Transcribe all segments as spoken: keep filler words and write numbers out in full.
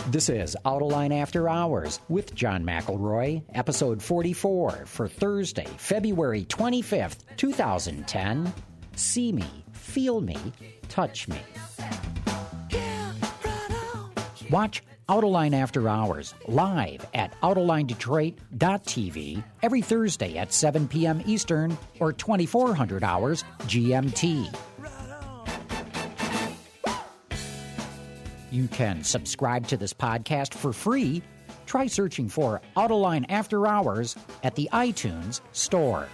This is Autoline After Hours with John McElroy, episode forty-four for Thursday, February twenty-fifth, twenty ten. See me, feel me, touch me. Watch Autoline After Hours live at autoline detroit dot t v every Thursday at seven p.m. Eastern or twenty-four hundred hours G M T. You can subscribe to this podcast for free. Try searching for Autoline After Hours at the iTunes Store.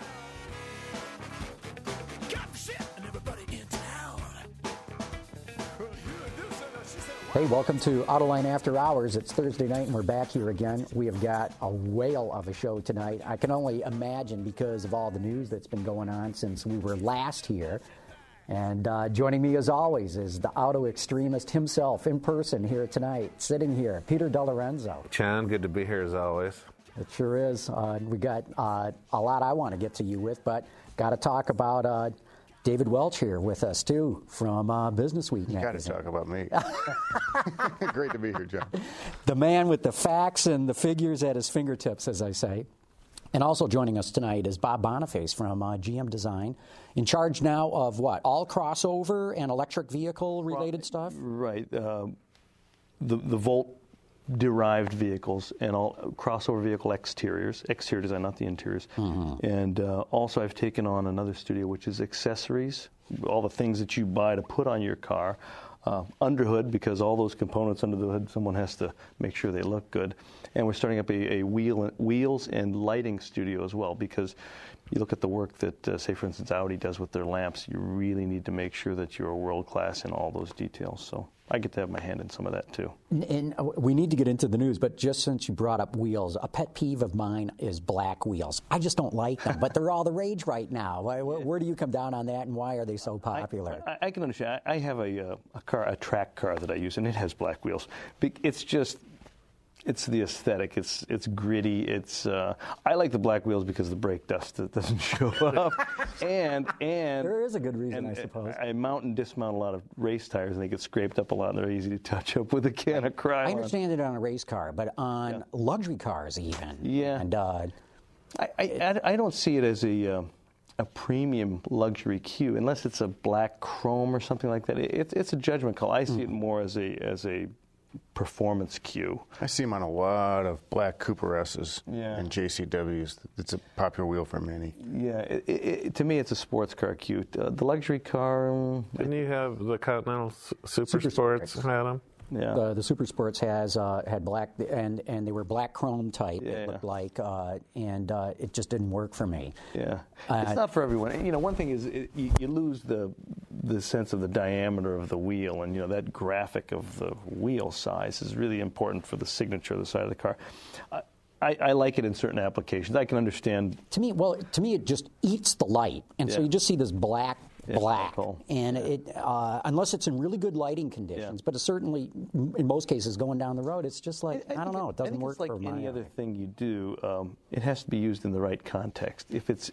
Hey, welcome to Autoline After Hours. It's Thursday night and we're back here again. We have got a whale of a show tonight. I can only imagine because of all the news that's been going on since we were last here. And uh, joining me as always is the auto extremist himself in person here tonight, sitting here, Peter DeLorenzo. John, good to be here as always. It sure is. Uh, we got uh, a lot I want to get to you with, but got to talk about uh, David Welch here with us, too, from uh, Business Week. You got to talk about me. Great to be here, John. The man with the facts and the figures at his fingertips, as I say. And also joining us tonight is Bob Boniface from uh, G M Design, in charge now of what? All crossover and electric vehicle-related stuff? Right. Uh, the, the Volt-derived vehicles and all crossover vehicle exteriors, exterior design, not the interiors. Mm-hmm. And uh, also I've taken on another studio, which is accessories, all the things that you buy to put on your car. Uh, underhood, because all those components under the hood, someone has to make sure they look good. And we're starting up a, a wheel, wheels and lighting studio as well, because you look at the work that, uh, say, for instance, Audi does with their lamps, you really need to make sure that you're world-class in all those details. So I get to have my hand in some of that, too. And, and we need to get into the news, but just since you brought up wheels, a pet peeve of mine is black wheels. I just don't like them, but they're all the rage right now. Where, where do you come down on that, and why are they so popular? I, I, I can understand. I have a, uh, a car, a track car that I use, and it has black wheels. It's just... It's the aesthetic. It's it's gritty. It's uh, I like the black wheels because the brake dust that doesn't show up. and and there is a good reason, and, I suppose. I mount and dismount a lot of race tires, and they get scraped up a lot, and they're easy to touch up with a can of Krylon. I understand it on a race car, but on yeah. luxury cars even. Yeah. And uh, I, I I don't see it as a. Uh, a premium luxury Q, unless it's a black chrome or something like that. It, it's a judgment call. I see mm. it more as a as a performance Q. I see them on a lot of black Cooper S's yeah. and J C Ws. It's a popular wheel for many. Yeah, it, it, it, to me it's a sports car Q. Uh, the luxury car... Um, Didn't you have the Continental Super, Super Sports, Sports. had them? Yeah. The, the Super Sports has uh, had black, and, and they were black chrome type, yeah, it looked yeah. like, uh, and uh, it just didn't work for me. Yeah, uh, it's not for everyone. You know, one thing is it, you, you lose the the sense of the diameter of the wheel, and you know that graphic of the wheel size is really important for the signature of the side of the car. I, I, I like it in certain applications. I can understand. To me, well, to me, it just eats the light, and yeah. so you just see this black. Black, and yeah. it uh, unless it's in really good lighting conditions, yeah. but it's certainly in most cases going down the road, it's just like I, I don't know, it doesn't I think work it's like for any my other eye. thing you do. Um, it has to be used in the right context. If it's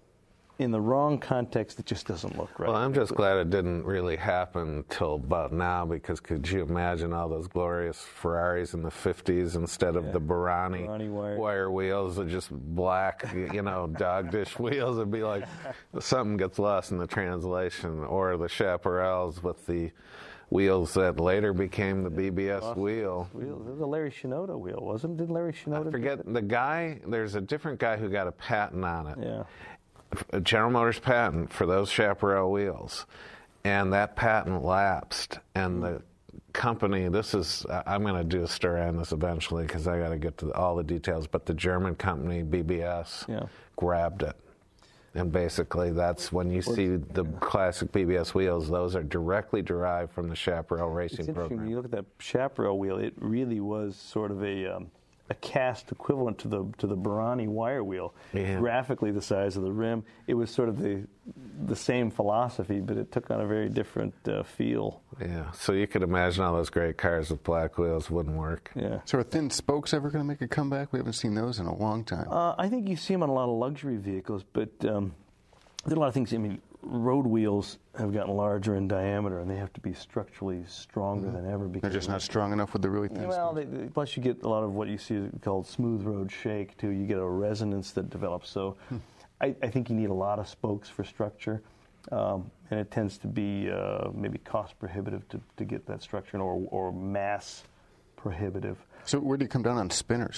in the wrong context, it just doesn't look right. Well, I'm just glad it didn't really happen till about now, because could you imagine all those glorious Ferraris in the fifties instead of yeah. the Barani, Barani wire. wire wheels are just black, you know, dog dish wheels? It'd be like something gets lost in the translation. Or the Chaparrals with the wheels that later became the B B S awesome. wheel. wheel. It was a Larry Shinoda wheel, wasn't it? Did Larry Shinoda I forget the guy, there's a different guy who got a patent on it. Yeah. General Motors patent for those Chaparral wheels, and that patent lapsed, and the company, this is, I'm going to do a story on this eventually because I got to get to all the details, but the German company B B S yeah. grabbed it. And basically that's when you see the classic B B S wheels, those are directly derived from the Chaparral racing it's interesting, program. When you look at that Chaparral wheel, it really was sort of a... Um, a cast equivalent to the to the Barani wire wheel. Yeah. Graphically, the size of the rim, it was sort of the the same philosophy, but it took on a very different uh, feel. Yeah, so you could imagine all those great cars with black wheels wouldn't work. Yeah. So are thin spokes ever going to make a comeback? We haven't seen those in a long time. Uh, I think you see them on a lot of luxury vehicles, but um, there are a lot of things. I mean, road wheels have gotten larger in diameter, and they have to be structurally stronger Mm-hmm. than ever. Because They're just not strong enough with the really thin Well, spokes. they, they, plus you get a lot of what you see called smooth road shake, too. You get a resonance that develops. So Hmm. I, I think you need a lot of spokes for structure, um, and it tends to be uh, maybe cost prohibitive to, to get that structure, or, or mass prohibitive. So where do you come down on spinners?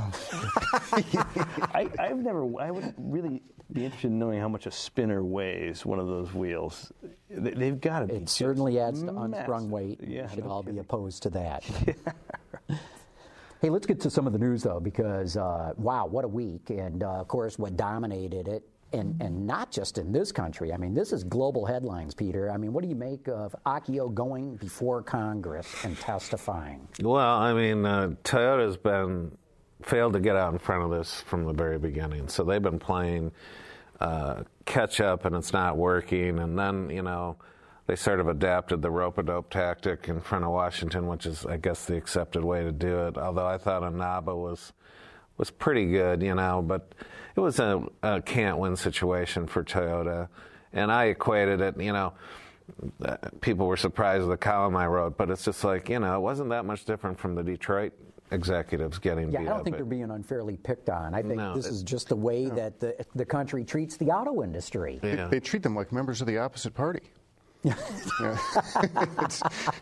I, I've never, I would really be interested in knowing how much a spinner weighs, one of those wheels. They, they've got to be. It certainly adds to massive. unsprung weight. Yeah, We should no all be kidding. opposed to that. Hey, let's get to some of the news, though, because, uh, wow, what a week. And, uh, of course, what dominated it, and, and not just in this country. I mean, this is global headlines, Peter. I mean, what do you make of Akio going before Congress and testifying? Well, I mean, uh, Toyota's been failed to get out in front of this from the very beginning. So they've been playing uh, catch up, and it's not working. And then, you know, they sort of adapted the rope-a-dope tactic in front of Washington, which is, I guess, the accepted way to do it. Although I thought Inaba was was pretty good, you know, but it was a, a can't-win situation for Toyota. And I equated it, you know, people were surprised with the column I wrote, but it's just like, you know, it wasn't that much different from the Detroit executives getting Yeah, beat I don't up. think they're being unfairly picked on. I think No, this it- is just the way that the, the country treats the auto industry. Yeah. They treat them like members of the opposite party. Yeah. It's-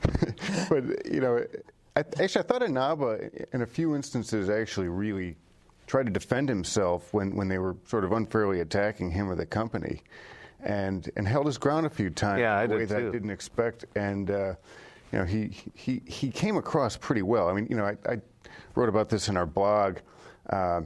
but, you know, I, actually, I thought Inaba, in a few instances, actually really tried to defend himself when, when they were sort of unfairly attacking him or the company, and and held his ground a few times Yeah, I in a way did that too. I didn't expect. And, uh, you know, he, he, he came across pretty well. I mean, you know, I, I wrote about this in our blog, uh,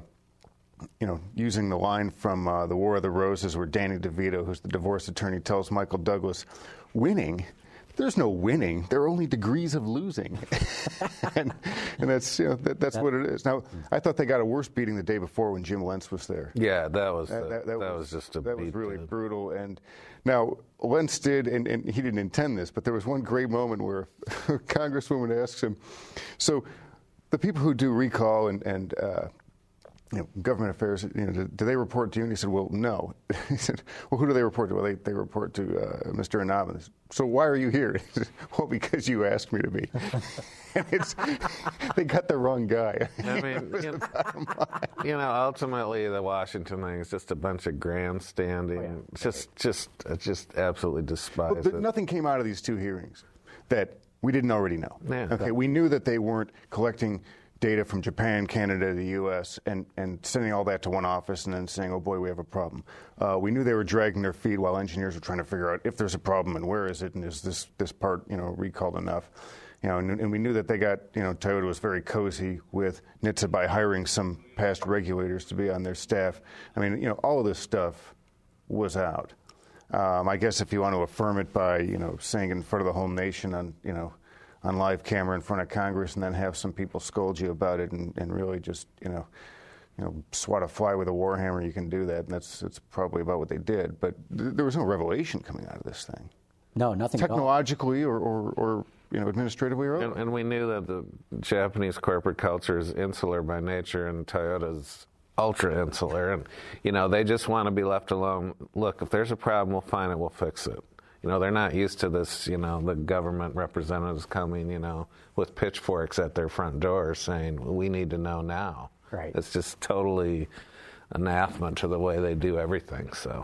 you know, using the line from uh, The War of the Roses where Danny DeVito, who's the divorce attorney, tells Michael Douglas, winning? There's no winning. There are only degrees of losing. and, and that's, you know, that, that's what it is. Now, I thought they got a worse beating the day before when Jim Lentz was there. Yeah, that was That, the- that- that that was just a that beat was really to- brutal. And now Lentz did, and, and he didn't intend this, but there was one great moment where a congresswoman asks him, "So, the people who do recall and and uh, you know, government affairs, you know, do, do they report to you?" And he said, "Well, no." He said, "Well, who do they report to?" "Well, they, they report to uh, Mister Inaba." "So why are you here?" He said, "Well, because you asked me to be." And it's, they got the wrong guy. I mean, you know, you know, ultimately the Washington thing is just a bunch of grandstanding. Oh, yeah. Just, just, I just absolutely despise But th- it. nothing came out of these two hearings that we didn't already know. Yeah. Okay, we knew that they weren't collecting data from Japan, Canada, the U S, and, and sending all that to one office and then saying, "Oh boy, we have a problem." Uh, we knew they were dragging their feet while engineers were trying to figure out if there's a problem and where is it, and is this this part, you know, recalled enough. You know, and, and we knew that they got, you know, Toyota was very cozy with N H T S A by hiring some past regulators to be on their staff. I mean, you know, all of this stuff was out. Um, I guess if you want to affirm it by, you know, saying in front of the whole nation on, you know, on live camera in front of Congress, and then have some people scold you about it, and, and really just, you know, you know, swat a fly with a warhammer, you can do that, and that's that's probably about what they did. But th- there was no revelation coming out of this thing, No, nothing at all. technologically or, or, or you know, administratively or And, otherwise. and we knew that the Japanese corporate culture is insular by nature, and Toyota's ultra insular. And, you know, they just want to be left alone. Look, if there's a problem, we'll find it, we'll fix it. You know, they're not used to this, you know, the government representatives coming, you know, with pitchforks at their front door saying, we need to know now. Right. It's just totally anathema to the way they do everything, so.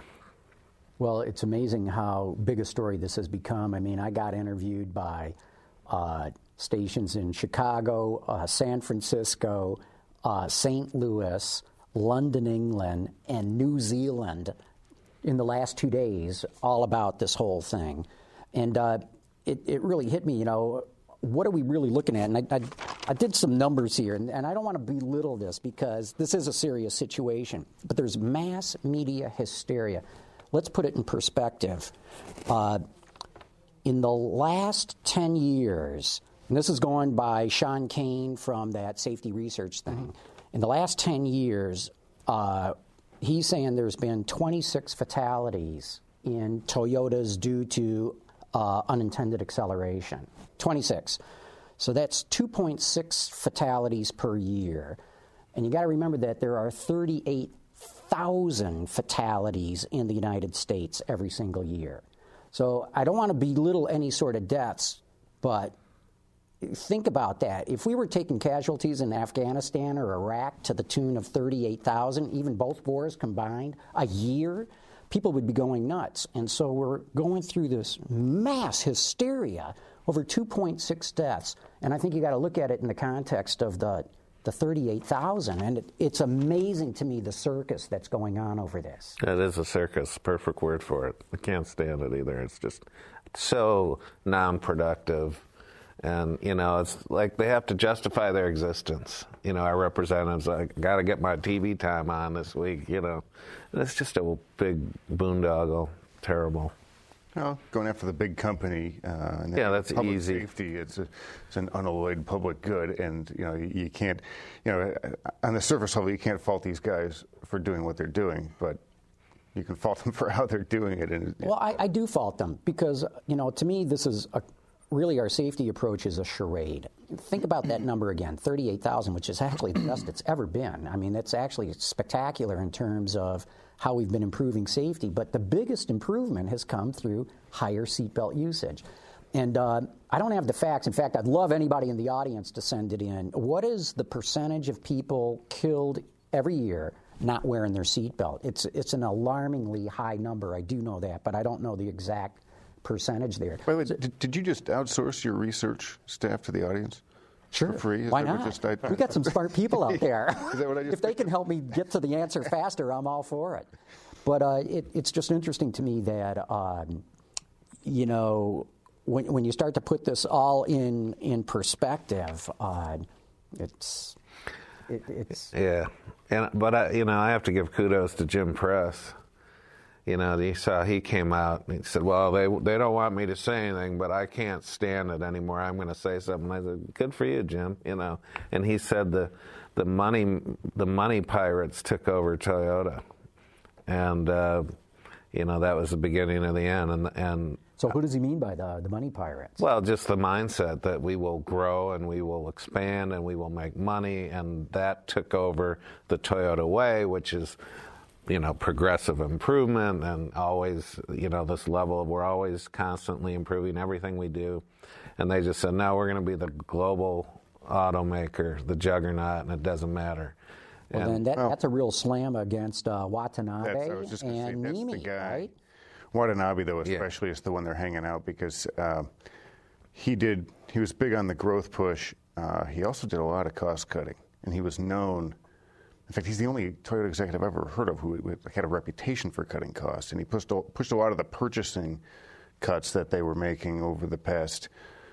Well, it's amazing how big a story this has become. I mean, I got interviewed by uh, stations in Chicago, uh, San Francisco, uh, Saint Louis, London, England, and New Zealand in the last two days, all about this whole thing. And uh, it, it really hit me, you know, what are we really looking at? And I, I, I did some numbers here, and, and I don't want to belittle this because this is a serious situation, but there's mass media hysteria. Let's put it in perspective. Uh, in the last ten years, and this is going by Sean Kane from that safety research thing, mm-hmm. in the last ten years, uh, he's saying there's been twenty-six fatalities in Toyotas due to uh, unintended acceleration. twenty-six. So that's two point six fatalities per year. And you got to remember that there are thirty-eight thousand fatalities in the United States every single year. So I don't want to belittle any sort of deaths, but think about that. If we were taking casualties in Afghanistan or Iraq to the tune of thirty-eight thousand, even both wars combined, a year, people would be going nuts. And so we're going through this mass hysteria over two point six deaths. And I think you got to look at it in the context of the, the thirty-eight thousand. And it, it's amazing to me the circus that's going on over this. It is a circus, perfect word for it. I can't stand it either. It's just so non-productive. And, you know, it's like they have to justify their existence. You know, our representatives, I got to get my T V time on this week, you know. And it's just a big boondoggle. Terrible. Well, going after the big company. Uh, and yeah, that's public easy. Safety, it's, a, it's an unalloyed public good. And, you know, you, you can't, you know, on the surface level, you can't fault these guys for doing what they're doing. But you can fault them for how they're doing it. And, well, I, I do fault them because, you know, to me, this is a really, our safety approach is a charade. Think about that number again, thirty-eight thousand, which is actually the best it's ever been. I mean, it's actually spectacular in terms of how we've been improving safety. But the biggest improvement has come through higher seatbelt usage. And uh, I don't have the facts. In fact, I'd love anybody in the audience to send it in. What is the percentage of people killed every year not wearing their seatbelt? It's, it's an alarmingly high number. I do know that, but I don't know the exact percentage there. By the way, did, did you just outsource your research staff to the audience? Sure. For free? Is Why that what not? just I, we got some smart people out there. Is that what I just if they can help me get to the answer faster, I'm all for it. But uh, it, it's just interesting to me that, um, you know, when, when you start to put this all in, in perspective, uh, it's... It, it's yeah. And, but, I, you know, I have to give kudos to Jim Press. You know, he saw he came out and he said, well, they they don't want me to say anything, but I can't stand it anymore. I'm going to say something. I said, good for you, Jim. You know, and he said the the money the money pirates took over Toyota, and uh, you know that was the beginning of the end. And and so, who does he mean by the the money pirates? Well, just the mindset that we will grow and we will expand and we will make money, and that took over the Toyota way, which is, you know, progressive improvement and always, you know, this level of we're always constantly improving everything we do. And they just said, no, we're going to be the global automaker, the juggernaut, and it doesn't matter. Well, and, then that, well, that's a real slam against uh, Watanabe that's, I was just gonna say, and that's Nimi, the guy. right? Watanabe, though, Yeah. especially, is the one they're hanging out because uh, he did. He was big on the growth push. Uh, he also did a lot of cost cutting, and he was known. In fact, he's the only Toyota executive I've ever heard of who had a reputation for cutting costs, and he pushed pushed a lot of the purchasing cuts that they were making over the past.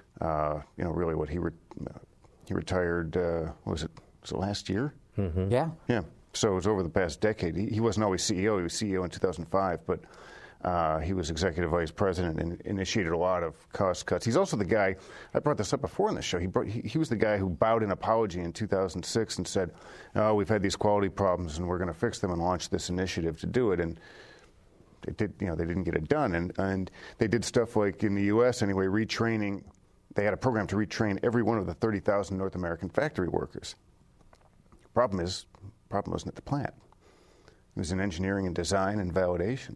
Uh, you know, really, what he re- he retired. Uh, what was it? Was it last year? Mm-hmm. Yeah. Yeah. So it was over the past decade. He, he wasn't always C E O. He was C E O in two thousand five, but uh, he was executive vice president and initiated a lot of cost cuts. He's also the guy, I brought this up before in the show, he, brought, he, he was the guy who bowed an apology in two thousand six and said, oh, we've had these quality problems and we're going to fix them and launch this initiative to do it. And it did, you know, they didn't get it done. And, and they did stuff like in the U S anyway, retraining. They had a program to retrain every one of the thirty thousand North American factory workers. Problem is, problem wasn't at the plant. It was in engineering and design and validation.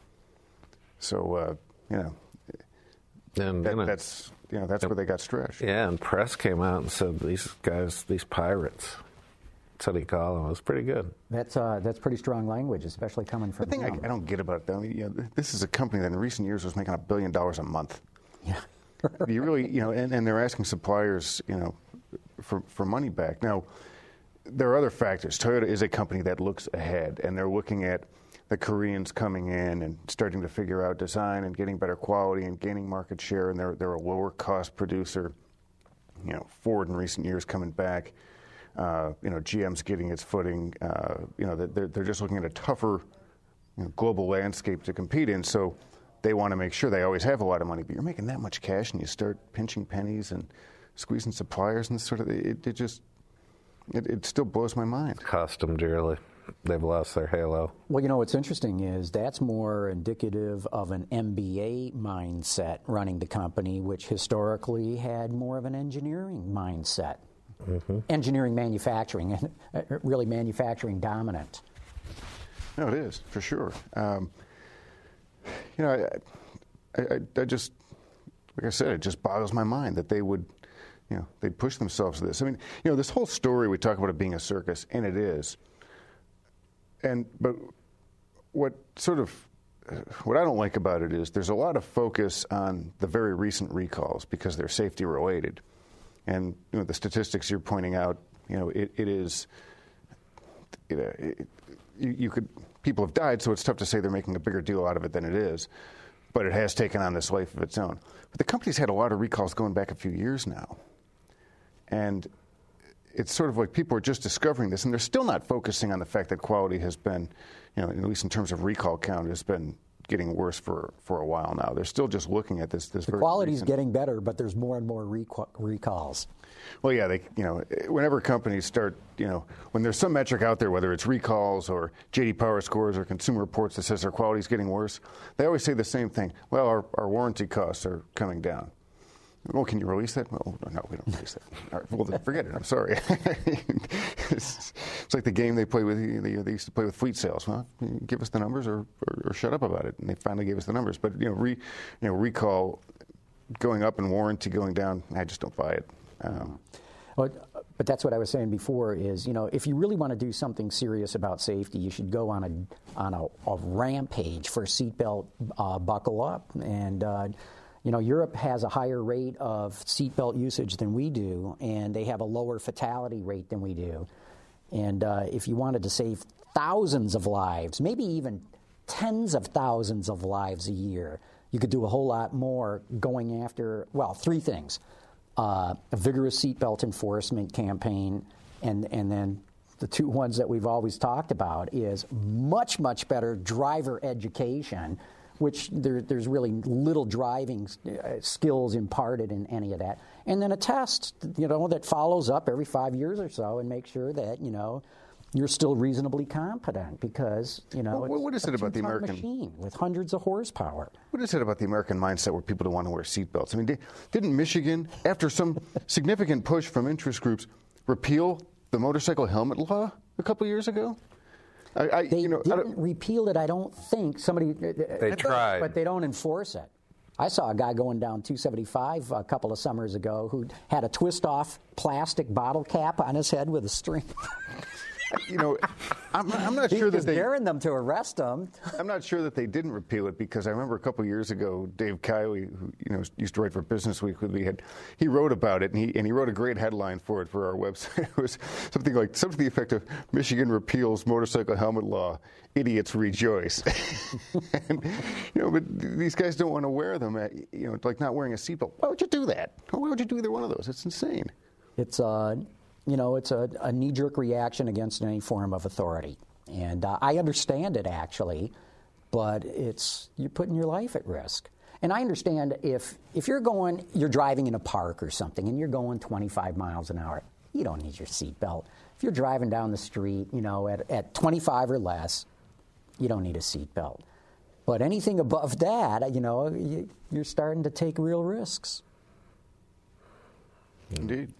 So, uh, you know, and, that, you know, that's you know that's where they got stretched. Yeah, and Press came out and said, these guys, these pirates. That's what he called them. It was pretty good. That's uh, that's pretty strong language, especially coming from The thing I, him. I don't get about them, you know, this is a company that in recent years was making a billion dollars a month. Yeah. You really, you know, and, and they're asking suppliers, you know, for, for money back. Now, there are other factors. Toyota is a company that looks ahead, and they're looking at the Koreans coming in and starting to figure out design and getting better quality and gaining market share, and they're, they're a lower cost producer. You know, Ford in recent years coming back. Uh, you know, G M's getting its footing. Uh, you know, they're, they're just looking at a tougher, you know, global landscape to compete in. So they want to make sure they always have a lot of money. But you're making that much cash, and you start pinching pennies and squeezing suppliers and sort of it, it just it, it still blows my mind. Cost them dearly. They've lost their halo. Well, you know, what's interesting is that's more indicative of an M B A mindset running the company, which historically had more of an engineering mindset. Mm-hmm. Engineering manufacturing, and really manufacturing dominant. No, it is, for sure. Um, you know, I, I, I just, like I said, it just boggles my mind that they would, you know, they'd push themselves to this. I mean, you know, this whole story, we talk about it being a circus, and it is. And, but what sort of, what I don't like about it is there's a lot of focus on the very recent recalls because they're safety related. And, you know, the statistics you're pointing out, you know, it, it is, you know, it, you, you could, people have died, so it's tough to say they're making a bigger deal out of it than it is. But it has taken on this life of its own. But the company's had a lot of recalls going back a few years now. And it's sort of like people are just discovering this, and they're still not focusing on the fact that quality has been, you know, at least in terms of recall count, has been getting worse for, for a while now. They're still just looking at this. this the quality is getting better, but there's more and more recal- recalls. Well, yeah, they, you know, whenever companies start, you know, when there's some metric out there, whether it's recalls or J D Power scores or Consumer Reports that says their quality is getting worse, they always say the same thing. Well, our, our warranty costs are coming down. Well, can you release that? Well, no, we don't release that. All right, well, then forget it. I'm sorry. it's, it's like the game they play with. They, they used to play with fleet sales. Well, give us the numbers or, or, or shut up about it. And they finally gave us the numbers. But you know, re, you know, recall going up and warranty going down. I just don't buy it. Um, well, but that's what I was saying before. Is you know, if you really want to do something serious about safety, you should go on a on a, a rampage for seatbelt uh, buckle up and. Uh, You know, Europe has a higher rate of seatbelt usage than we do, and they have a lower fatality rate than we do. And uh, if you wanted to save thousands of lives, maybe even tens of thousands of lives a year, you could do a whole lot more going after, well, three things. Uh, a vigorous seatbelt enforcement campaign, and, and then the two ones that we've always talked about is much, much better driver education, which there, there's really little driving skills imparted in any of that. And then a test, you know, that follows up every five years or so and makes sure that, you know, you're still reasonably competent because, you know, well, what is it about the American machine with hundreds of horsepower? What is it about the American mindset where people don't want to wear seatbelts? I mean, didn't Michigan, after some significant push from interest groups, repeal the motorcycle helmet law a couple years ago? I, I, they you know, didn't repeal it, I don't think. Somebody They tried. But they don't enforce it. I saw a guy going down two seventy-five a couple of summers ago who had a twist-off plastic bottle cap on his head with a string. You know, I'm, I'm not sure that they daring them to arrest him. I'm not sure that they didn't repeal it because I remember a couple of years ago, Dave Kiley, who you know used to write for Business Week with me, had he wrote about it and he and he wrote a great headline for it for our website. It was something like something to the effect of Michigan repeals motorcycle helmet law, idiots rejoice. And you know, but these guys don't want to wear them. At, you know, like not wearing a seatbelt. Why would you do that? Why would you do either one of those? It's insane. It's uh. You know, it's a, a knee-jerk reaction against any form of authority. And uh, I understand it, actually, but it's you're putting your life at risk. And I understand if, if you're going, you're driving in a park or something, and you're going twenty-five miles an hour, you don't need your seatbelt. If you're driving down the street, you know, at, at twenty-five or less, you don't need a seatbelt. But anything above that, you know, you, you're starting to take real risks. Indeed.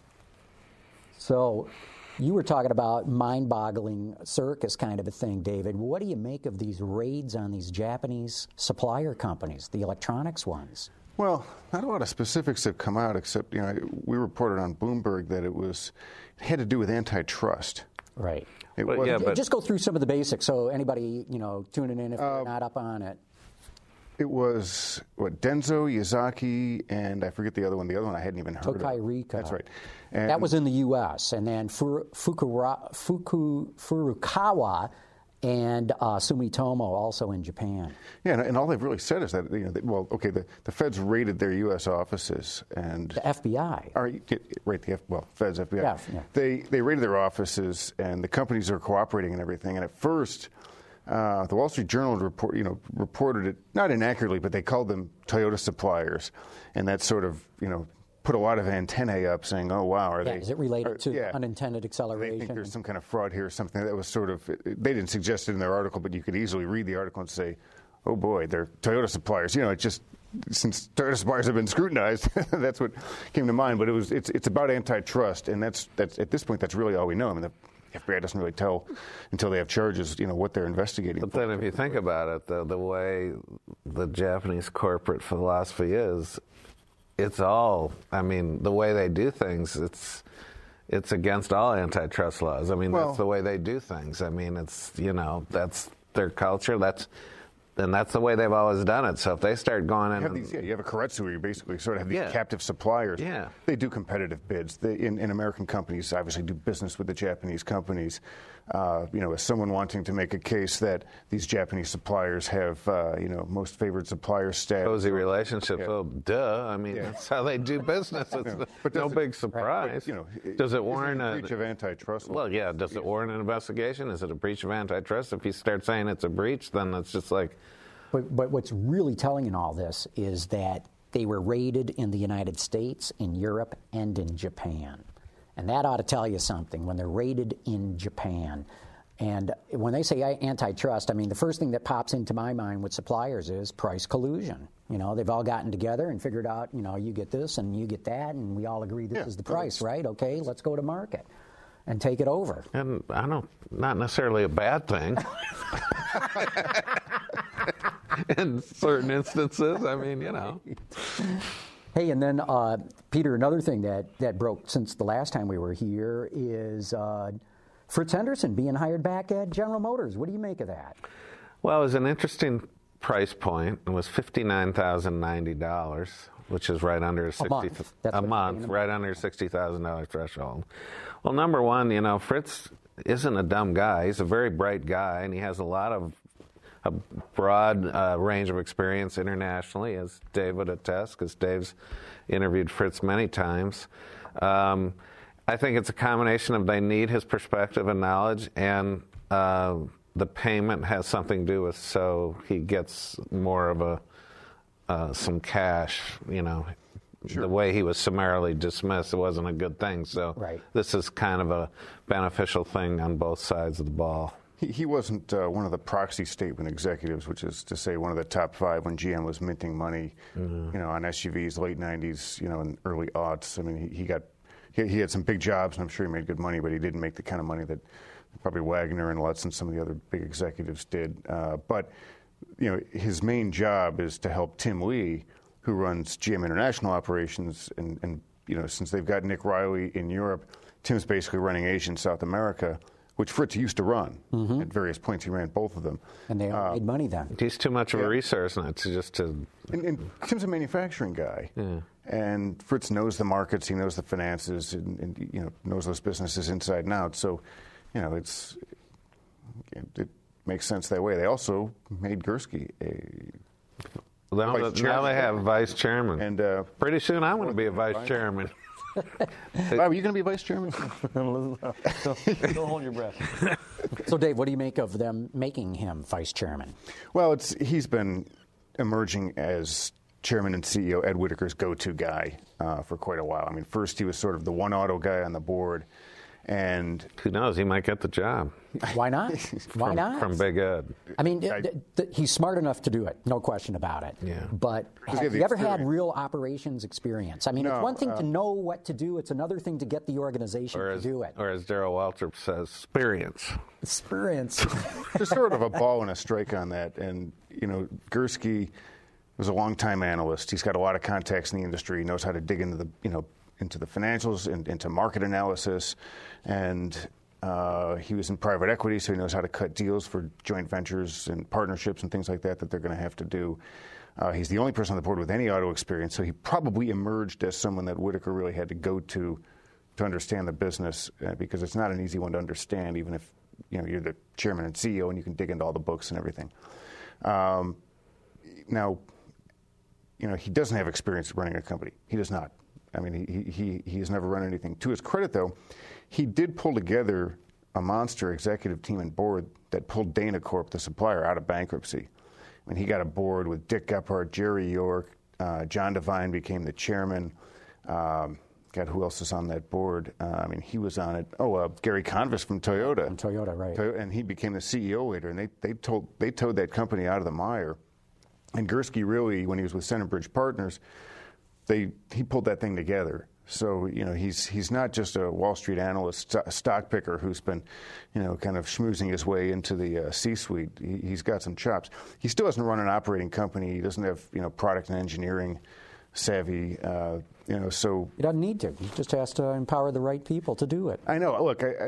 So you were talking about mind-boggling circus kind of a thing, David. What do you make of these raids on these Japanese supplier companies, the electronics ones? Well, not a lot of specifics have come out, except you know we reported on Bloomberg that it was it had to do with antitrust. Right. It But, was, yeah, but Just go through some of the basics so anybody, you know, tuning in if they're Uh, not up on it. It was what Denso, Yazaki, and I forget the other one. The other one I hadn't even heard Tokai of. Rika. That's right. And That was in the U S And then Fur, Fukura, Fuku, Furukawa and uh, Sumitomo also in Japan. Yeah, and, and all they've really said is that you know, they, well, okay, the, the Feds raided their U S offices and The F B I. Or, right, the F, well, Feds, F B I. Yeah, yeah. They they raided their offices, and the companies are cooperating and everything. And at first, uh, the Wall Street Journal report, you know, reported it not inaccurately, but they called them Toyota suppliers, and that sort of, you know, put a lot of antennae up, saying, "Oh, wow, are Yeah, they?" is it related are, to yeah. unintended acceleration? They think there's some kind of fraud here or something. That was sort of, they didn't suggest it in their article, but you could easily read the article and say, oh boy, they're Toyota suppliers. You know, it just, since Toyota suppliers have been scrutinized, that's what came to mind. But it was, it's, it's about antitrust, and that's, that's, at this point, that's really all we know. I mean, the F B I doesn't really tell until they have charges, you know, what they're investigating. But for. then if you think about it, the, the way the Japanese corporate philosophy is, it's all, I mean, the way they do things, it's it's against all antitrust laws. I mean, well, that's the way they do things. I mean, it's, you know, that's their culture. That's And that's the way they've always done it. So if they start going in... You have, these, yeah, you have a Keiretsu where you basically sort of have these yeah. captive suppliers. Yeah. They do competitive bids. They, in, in American companies, obviously do business with the Japanese companies. Uh, you know, as someone wanting to make a case that these Japanese suppliers have, uh, you know, most favored supplier status. Cozy relationships. Yeah. Well, duh. I mean, yeah. that's how they do business. It's yeah. but no it, big surprise. But, you know, does it warrant a a breach of antitrust law? Well, yeah. Does it warrant an investigation? Is it a breach of antitrust? If you start saying it's a breach, then it's just like... But, but what's really telling in all this is that they were raided in the United States, in Europe, and in Japan. And that ought to tell you something, when they're raided in Japan. And when they say antitrust, I mean, the first thing that pops into my mind with suppliers is price collusion. You know, they've all gotten together and figured out, you know, you get this and you get that, and we all agree this yeah, is the price, right? Okay, let's go to market and take it over. And I don't, not necessarily a bad thing. In certain instances, I mean, you know. Hey, and then, uh, Peter, another thing that, that broke since the last time we were here is uh, Fritz Henderson being hired back at General Motors. What do you make of that? Well, it was an interesting price point. It was fifty-nine thousand ninety dollars, which is right under a sixty a month, That's a month right under a sixty thousand dollars threshold. Well, number one, you know, Fritz isn't a dumb guy. He's a very bright guy, and he has a lot of a broad uh, range of experience internationally, as Dave would attest, because Dave's interviewed Fritz many times. Um, I think it's a combination of they need his perspective and knowledge, and uh, the payment has something to do with, so he gets more of a uh, some cash, you know. Sure. The way he was summarily dismissed, it wasn't a good thing. So right. This is kind of a beneficial thing on both sides of the ball. He, he wasn't uh, one of the proxy statement executives, which is to say one of the top five when G M was minting money, mm-hmm. you know, on S U Vs, late nineties, you know, and early aughts. I mean, he, he got he, he had some big jobs, and I'm sure he made good money, but he didn't make the kind of money that probably Wagner and Lutz and some of the other big executives did. Uh, but you know, his main job is to help Tim Lee, who runs G M International Operations, and, and you know, since they've got Nick Riley in Europe, Tim's basically running Asia and South America, which Fritz used to run. Mm-hmm. At various points, he ran both of them. And they all uh, made money then. He's too much of yeah. a resource not to just to... And, and Tim's a manufacturing guy. Yeah. And Fritz knows the markets, he knows the finances, and, and you know, knows those businesses inside and out. So, you know, it's it, it makes sense that way. They also made Gursky a... Now, the, now they have vice chairman. And uh, pretty soon I'm going to be a vice chairman. Bob, are you going to be vice chairman? Don't hold your breath. So, Dave, what do you make of them making him vice chairman? Well, it's he's been emerging as chairman and C E O, Ed Whittaker's go-to guy uh, for quite a while. I mean, first he was sort of the one auto guy on the board. And who knows? He might get the job. Why not? Why from, not? From Big Ed. I mean, I, th- th- he's smart enough to do it, no question about it. Yeah. But have you ever had real operations experience? I mean, no, it's one thing uh, to know what to do; it's another thing to get the organization as, to do it. Or as Darrell Waltrip says, experience. Experience. There's sort of a ball and a strike on that, and you know, Gursky was a longtime analyst. He's got a lot of contacts in the industry. He knows how to dig into the, you know, into the financials and into market analysis, and uh, he was in private equity, so he knows how to cut deals for joint ventures and partnerships and things like that that they're going to have to do. Uh, he's the only person on the board with any auto experience, so he probably emerged as someone that Whittaker really had to go to to understand the business, uh, because it's not an easy one to understand, even if you know you're the chairman and C E O and you can dig into all the books and everything. Um, now, you know, he doesn't have experience running a company. He does not. I mean, he, he, he has never run anything. To his credit, though, he did pull together a monster executive team and board that pulled Dana Corp, the supplier, out of bankruptcy. I mean, he got a board with Dick Gephardt, Jerry York, uh, John Devine became the chairman. Um, God, who else is on that board? Uh, I mean, he was on it. Oh, uh, Gary Convis from Toyota. From Toyota, right. Toyota, and he became the C E O later, and they, they, told, they towed that company out of the mire. And Gursky really, when he was with Centerbridge Partners, They, he pulled that thing together. So, you know, he's he's not just a Wall Street analyst, st- stock picker who's been, you know, kind of schmoozing his way into the uh, C-suite. He, he's got some chops. He still doesn't run an operating company. He doesn't have, you know, product and engineering savvy, uh, you know, so. He doesn't need to. He just has to empower the right people to do it. I know. Look, I, I,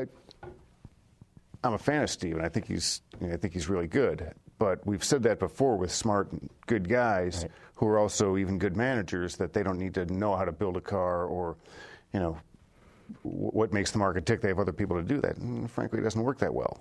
I'm a fan of Steve, and I think he's, you know, I think he's really good. But we've said that before with smart, good guys right. who are also even good managers, that they don't need to know how to build a car or, you know, w- what makes the market tick. They have other people to do that. And frankly, it doesn't work that well.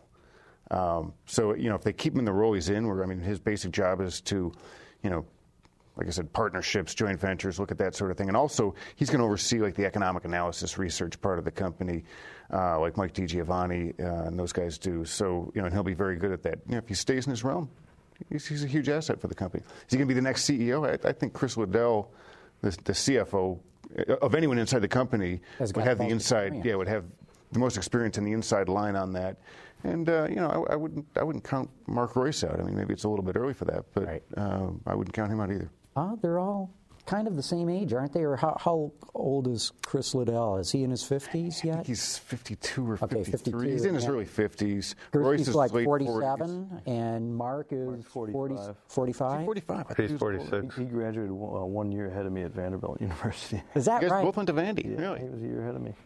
Um, so, you know, if they keep him in the role he's in, where, I mean, his basic job is to, you know, like I said, partnerships, joint ventures, look at that sort of thing. And also, he's going to oversee, like, the economic analysis research part of the company, uh, like Mike DiGiovanni uh, and those guys do. So, you know, and he'll be very good at that. You know, if he stays in his realm, he's, he's a huge asset for the company. Is he going to be the next C E O? I, I think Chris Liddell, the, the C F O, of anyone inside the company, would have the inside, experience. yeah, would have the most experience in the inside line on that. And uh, you know, I, I wouldn't, I wouldn't count Mark Royce out. I mean, maybe it's a little bit early for that, but right. uh, I wouldn't count him out either. Uh, they're all kind of the same age, aren't they? Or how, how old is Chris Liddell? Is he in his fifties yet? I think he's fifty-two or okay, fifty-three. fifty-two, he's in his yeah. early fifties. Royce is like forty-seven, and Mark is forty-five. forty-five? forty-five. He's forty-six. He, he graduated uh, one year ahead of me at Vanderbilt University. Is that you guys right? both went to Vandy, yeah, really? He was a year ahead of me.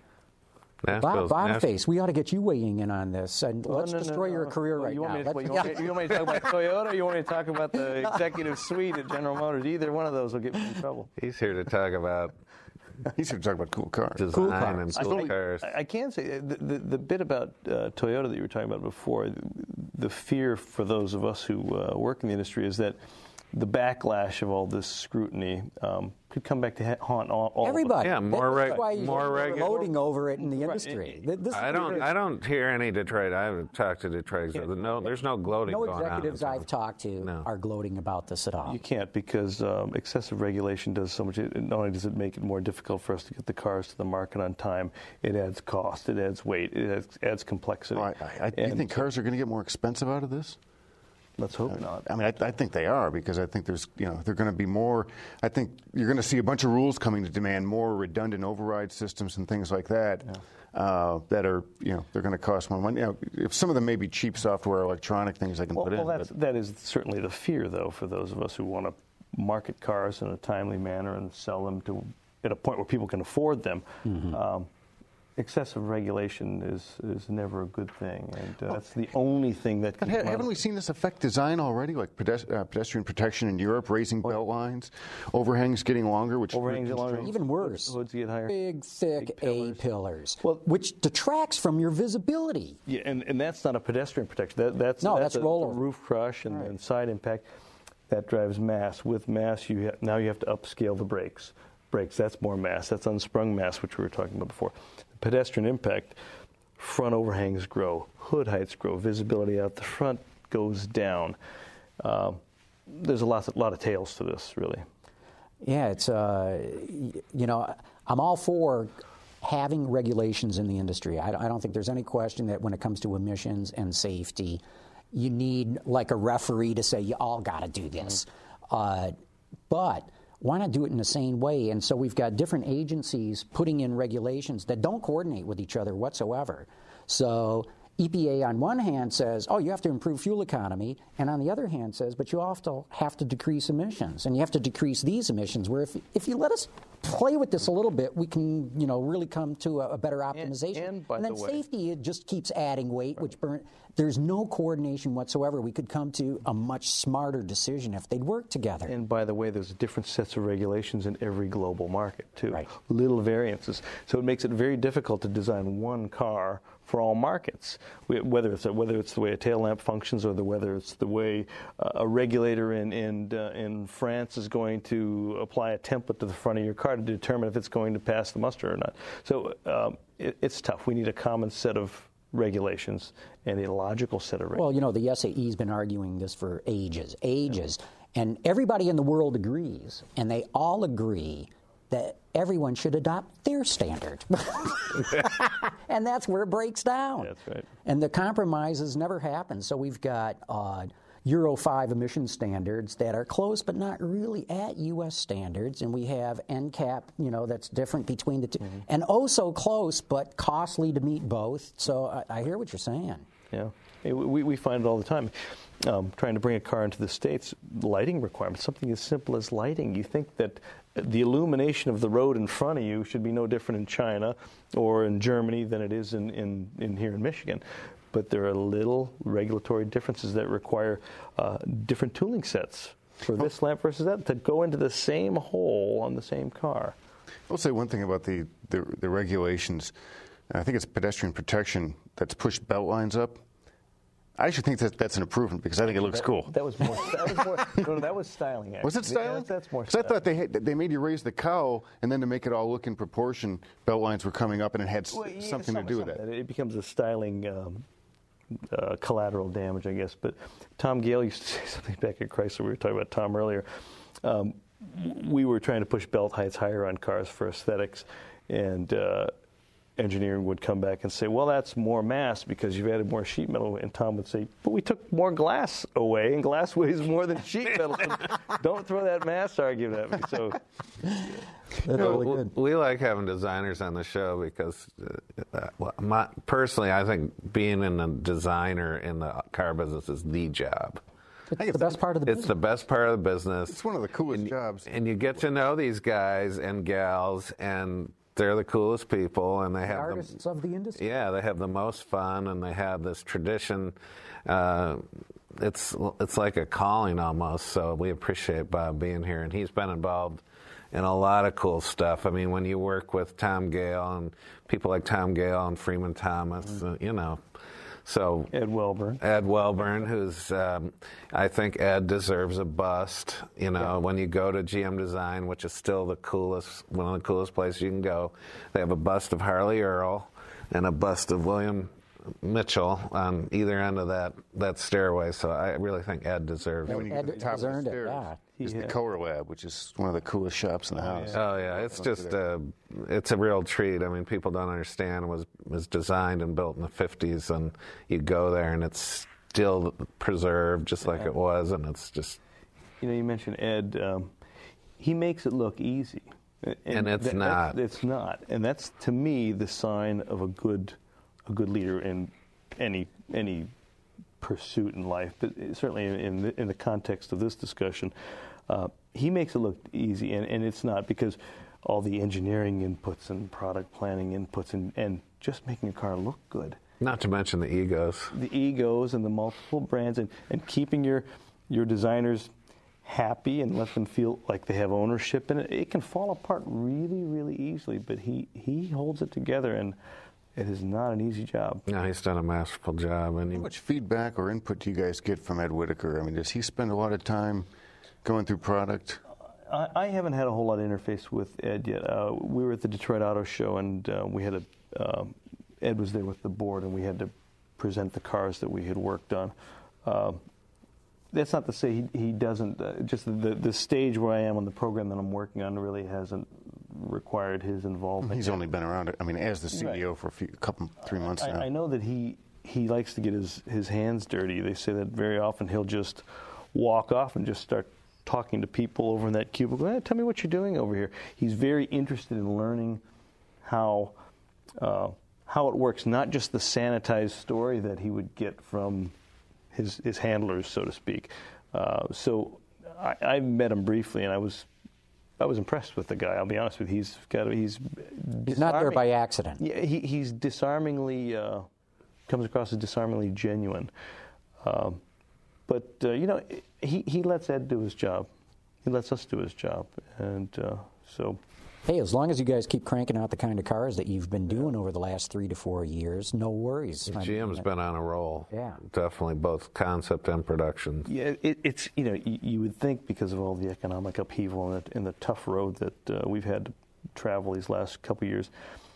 Bob, Boniface, we ought to get you weighing in on this, and well, let's no, destroy no, your no. career well, right you now. Want me to, well, you, yeah. want me, you want me to talk about Toyota, or you want me to talk about the executive suite at General Motors? Either one of those will get me in trouble. He's here to talk about He's here to talk about cool cars. design cool cars. and cool I, cars. I, I can say the, the, the bit about uh, Toyota that you were talking about before, the, the fear for those of us who uh, work in the industry is that the backlash of all this scrutiny um, could come back to ha- haunt all, all Everybody. Yeah, more That's reg- why more you're regular. loading over it in the Right. industry. This I don't. I don't hear any Detroit. I haven't talked to Detroit. So no, there's no gloating no going on. executives I've talked to No. are gloating about this at all. You can't, because um, excessive regulation does so much. It, not only does it make it more difficult for us to get the cars to the market on time, it adds cost, it adds weight, it adds, adds complexity. Oh, I, I, you think cars are going to get more expensive out of this? Let's hope not. I mean, I, I think they are, because I think there's, you know, they're going to be more. I think you're going to see a bunch of rules coming to demand more redundant override systems and things like that. Yeah. Uh, that are, you know, they're going to cost more money. You know, if some of them may be cheap software, electronic things they can Well, put well in. that's, that is certainly the fear, though, for those of us who want to market cars in a timely manner and sell them to at a point where people can afford them. Mm-hmm. Um, excessive regulation is is never a good thing, and uh, that's the only thing that can. Ha- haven't we seen this affect design already, like pedest- uh, pedestrian protection in Europe, raising belt lines, overhangs getting longer, which overhangs get longer, even worse, hoods get higher, big, thick big pillars. A pillars, well, which detracts from your visibility. Yeah, and, and that's not a pedestrian protection. That, that's no, that's, that's a, rollover. a roof crush and, right. and side impact. That drives mass. With mass, you ha- now you have to upscale the brakes. Brakes, that's more mass. That's unsprung mass, which we were talking about before. Pedestrian impact, front overhangs grow, hood heights grow, visibility out the front goes down. Uh, there's a lot, a lot of tails to this, really. Yeah, it's, uh, you know, I'm all for having regulations in the industry. I, I don't think there's any question that when it comes to emissions and safety, you need like a referee to say, you all got to do this. Mm-hmm. Uh, but why not do it in a sane way? And so we've got different agencies putting in regulations that don't coordinate with each other whatsoever. So E P A on one hand says, oh, you have to improve fuel economy, and on the other hand says, but you also have to decrease emissions, and you have to decrease these emissions, where if, if you let us play with this a little bit, we can, you know, really come to a, a better optimization. And, and, by and then the way, safety, it just keeps adding weight, which burn. There's no coordination whatsoever. We could come to a much smarter decision if they'd work together. And by the way, there's different sets of regulations in every global market, too. Right. Little variances. So it makes it very difficult to design one car for all markets, whether it's a, whether it's the way a tail lamp functions, or the whether it's the way uh, a regulator in in, uh, in France is going to apply a template to the front of your car to determine if it's going to pass the muster or not. So um, it, it's tough. We need a common set of regulations and a logical set of regulations. Well, you know, the S A E's been arguing this for ages, ages, yeah. And everybody in the world agrees, and they all agree that everyone should adopt their standard. And that's where it breaks down. That's right. And the compromises never happen. So we've got, uh, Euro five emission standards that are close but not really at U S standards, and we have N CAP, you know, that's different between the two, mm-hmm. and oh so close but costly to meet both. So I, I hear what you're saying. Yeah, we, we find it all the time. Um, trying to bring a car into the States, lighting requirements, something as simple as lighting. You think that the illumination of the road in front of you should be no different in China or in Germany than it is in, in, in here in Michigan. But there are little regulatory differences that require uh, different tooling sets for this lamp versus that to go into the same hole on the same car. I'll say one thing about the, the, the regulations. I think it's pedestrian protection that's pushed belt lines up. I actually think that that's an improvement because I think it looks that, cool. That was more. That was more. no, no, that was styling. Actually. Was it styling? Yeah, that's more. Because I thought they had, they made you raise the cowl, and then to make it all look in proportion, belt lines were coming up, and it had well, yeah, something to do with that. It becomes a styling um, uh, collateral damage, I guess. But Tom Gale used to say something back at Chrysler. We were talking about Tom earlier. Um, we were trying to push belt heights higher on cars for aesthetics, and. Uh, engineering would come back and say, well, that's more mass because you've added more sheet metal. And Tom would say, but we took more glass away, and glass weighs more than sheet metal. So don't throw that mass argument at me. So, you know, really we like having designers on the show because, uh, well, my, personally, I think being in a designer in the car business is the job. It's the best part of the business. It's the best part of the business. It's one of the coolest and, jobs. And you get to know these guys and gals, and they're the coolest people, and they the have artists the, of the industry. Yeah, they have the most fun, and they have this tradition. Uh, it's it's like a calling almost. So we appreciate Bob being here, and he's been involved in a lot of cool stuff. I mean, when you work with Tom Gale and people like Tom Gale and Freeman Thomas, mm-hmm. uh, you know. So Ed Welburn. Ed Welburn, who's, um, I think Ed deserves a bust. You know, yeah. When you go to G M Design, which is still the coolest, one of the coolest places you can go, they have a bust of Harley Earl and a bust of William Mitchell on either end of that, that stairway. So I really think Ed deserves it. When you get to the top of the stairs, yeah. is the Color Lab, which is one of the coolest shops in the house. Oh yeah, it's just a, it's a real treat. I mean, people don't understand. It was was designed and built in the fifties, and you go there and it's still preserved just like yeah. it was, and it's just. You know, you mentioned Ed. Um, he makes it look easy, and, and it's th- not. It's not, and that's to me the sign of a good, a good leader in any any pursuit in life. But certainly in the, in the context of this discussion. Uh, he makes it look easy, and, and it's not, because all the engineering inputs and product planning inputs and, and just making a car look good. Not to mention the egos. The egos and the multiple brands, and, and keeping your your designers happy and let them feel like they have ownership in it. It can fall apart really, really easily, but he, he holds it together, and it is not an easy job. No, he's done a masterful job. And How he, much feedback or input do you guys get from Ed Whitaker? I mean, does he spend a lot of time going through product? I, I haven't had a whole lot of interface with Ed yet. Uh, we were at the Detroit Auto Show, and uh, we had a uh, Ed was there with the board, and we had to present the cars that we had worked on. Uh, that's not to say he, he doesn't. Uh, just the the stage where I am on the program that I'm working on really hasn't required his involvement. He's yet. only been around, I mean, as the C E O right. for a few, couple, three months I, now. I know that he he likes to get his his hands dirty. They say that very often he'll just walk off and just start talking to people over in that cubicle. Hey, tell me what you're doing over here. He's very interested in learning how uh, how it works, not just the sanitized story that he would get from his his handlers, so to speak. Uh, so I, I met him briefly, and I was I was impressed with the guy. I'll be honest with you. He's got he's he's not there by accident. Yeah, he, he's disarmingly uh, comes across as disarmingly genuine. Uh, but uh, you know, he he lets Ed do his job. He lets us do his job, and uh, so. Hey, as long as you guys keep cranking out the kind of cars that you've been doing over the last three to four years, no worries. G M's been on a roll. Yeah, definitely both concept and production. Yeah, it, it's you know you, you would think because of all the economic upheaval and the, and the tough road that uh, we've had to travel these last couple of years,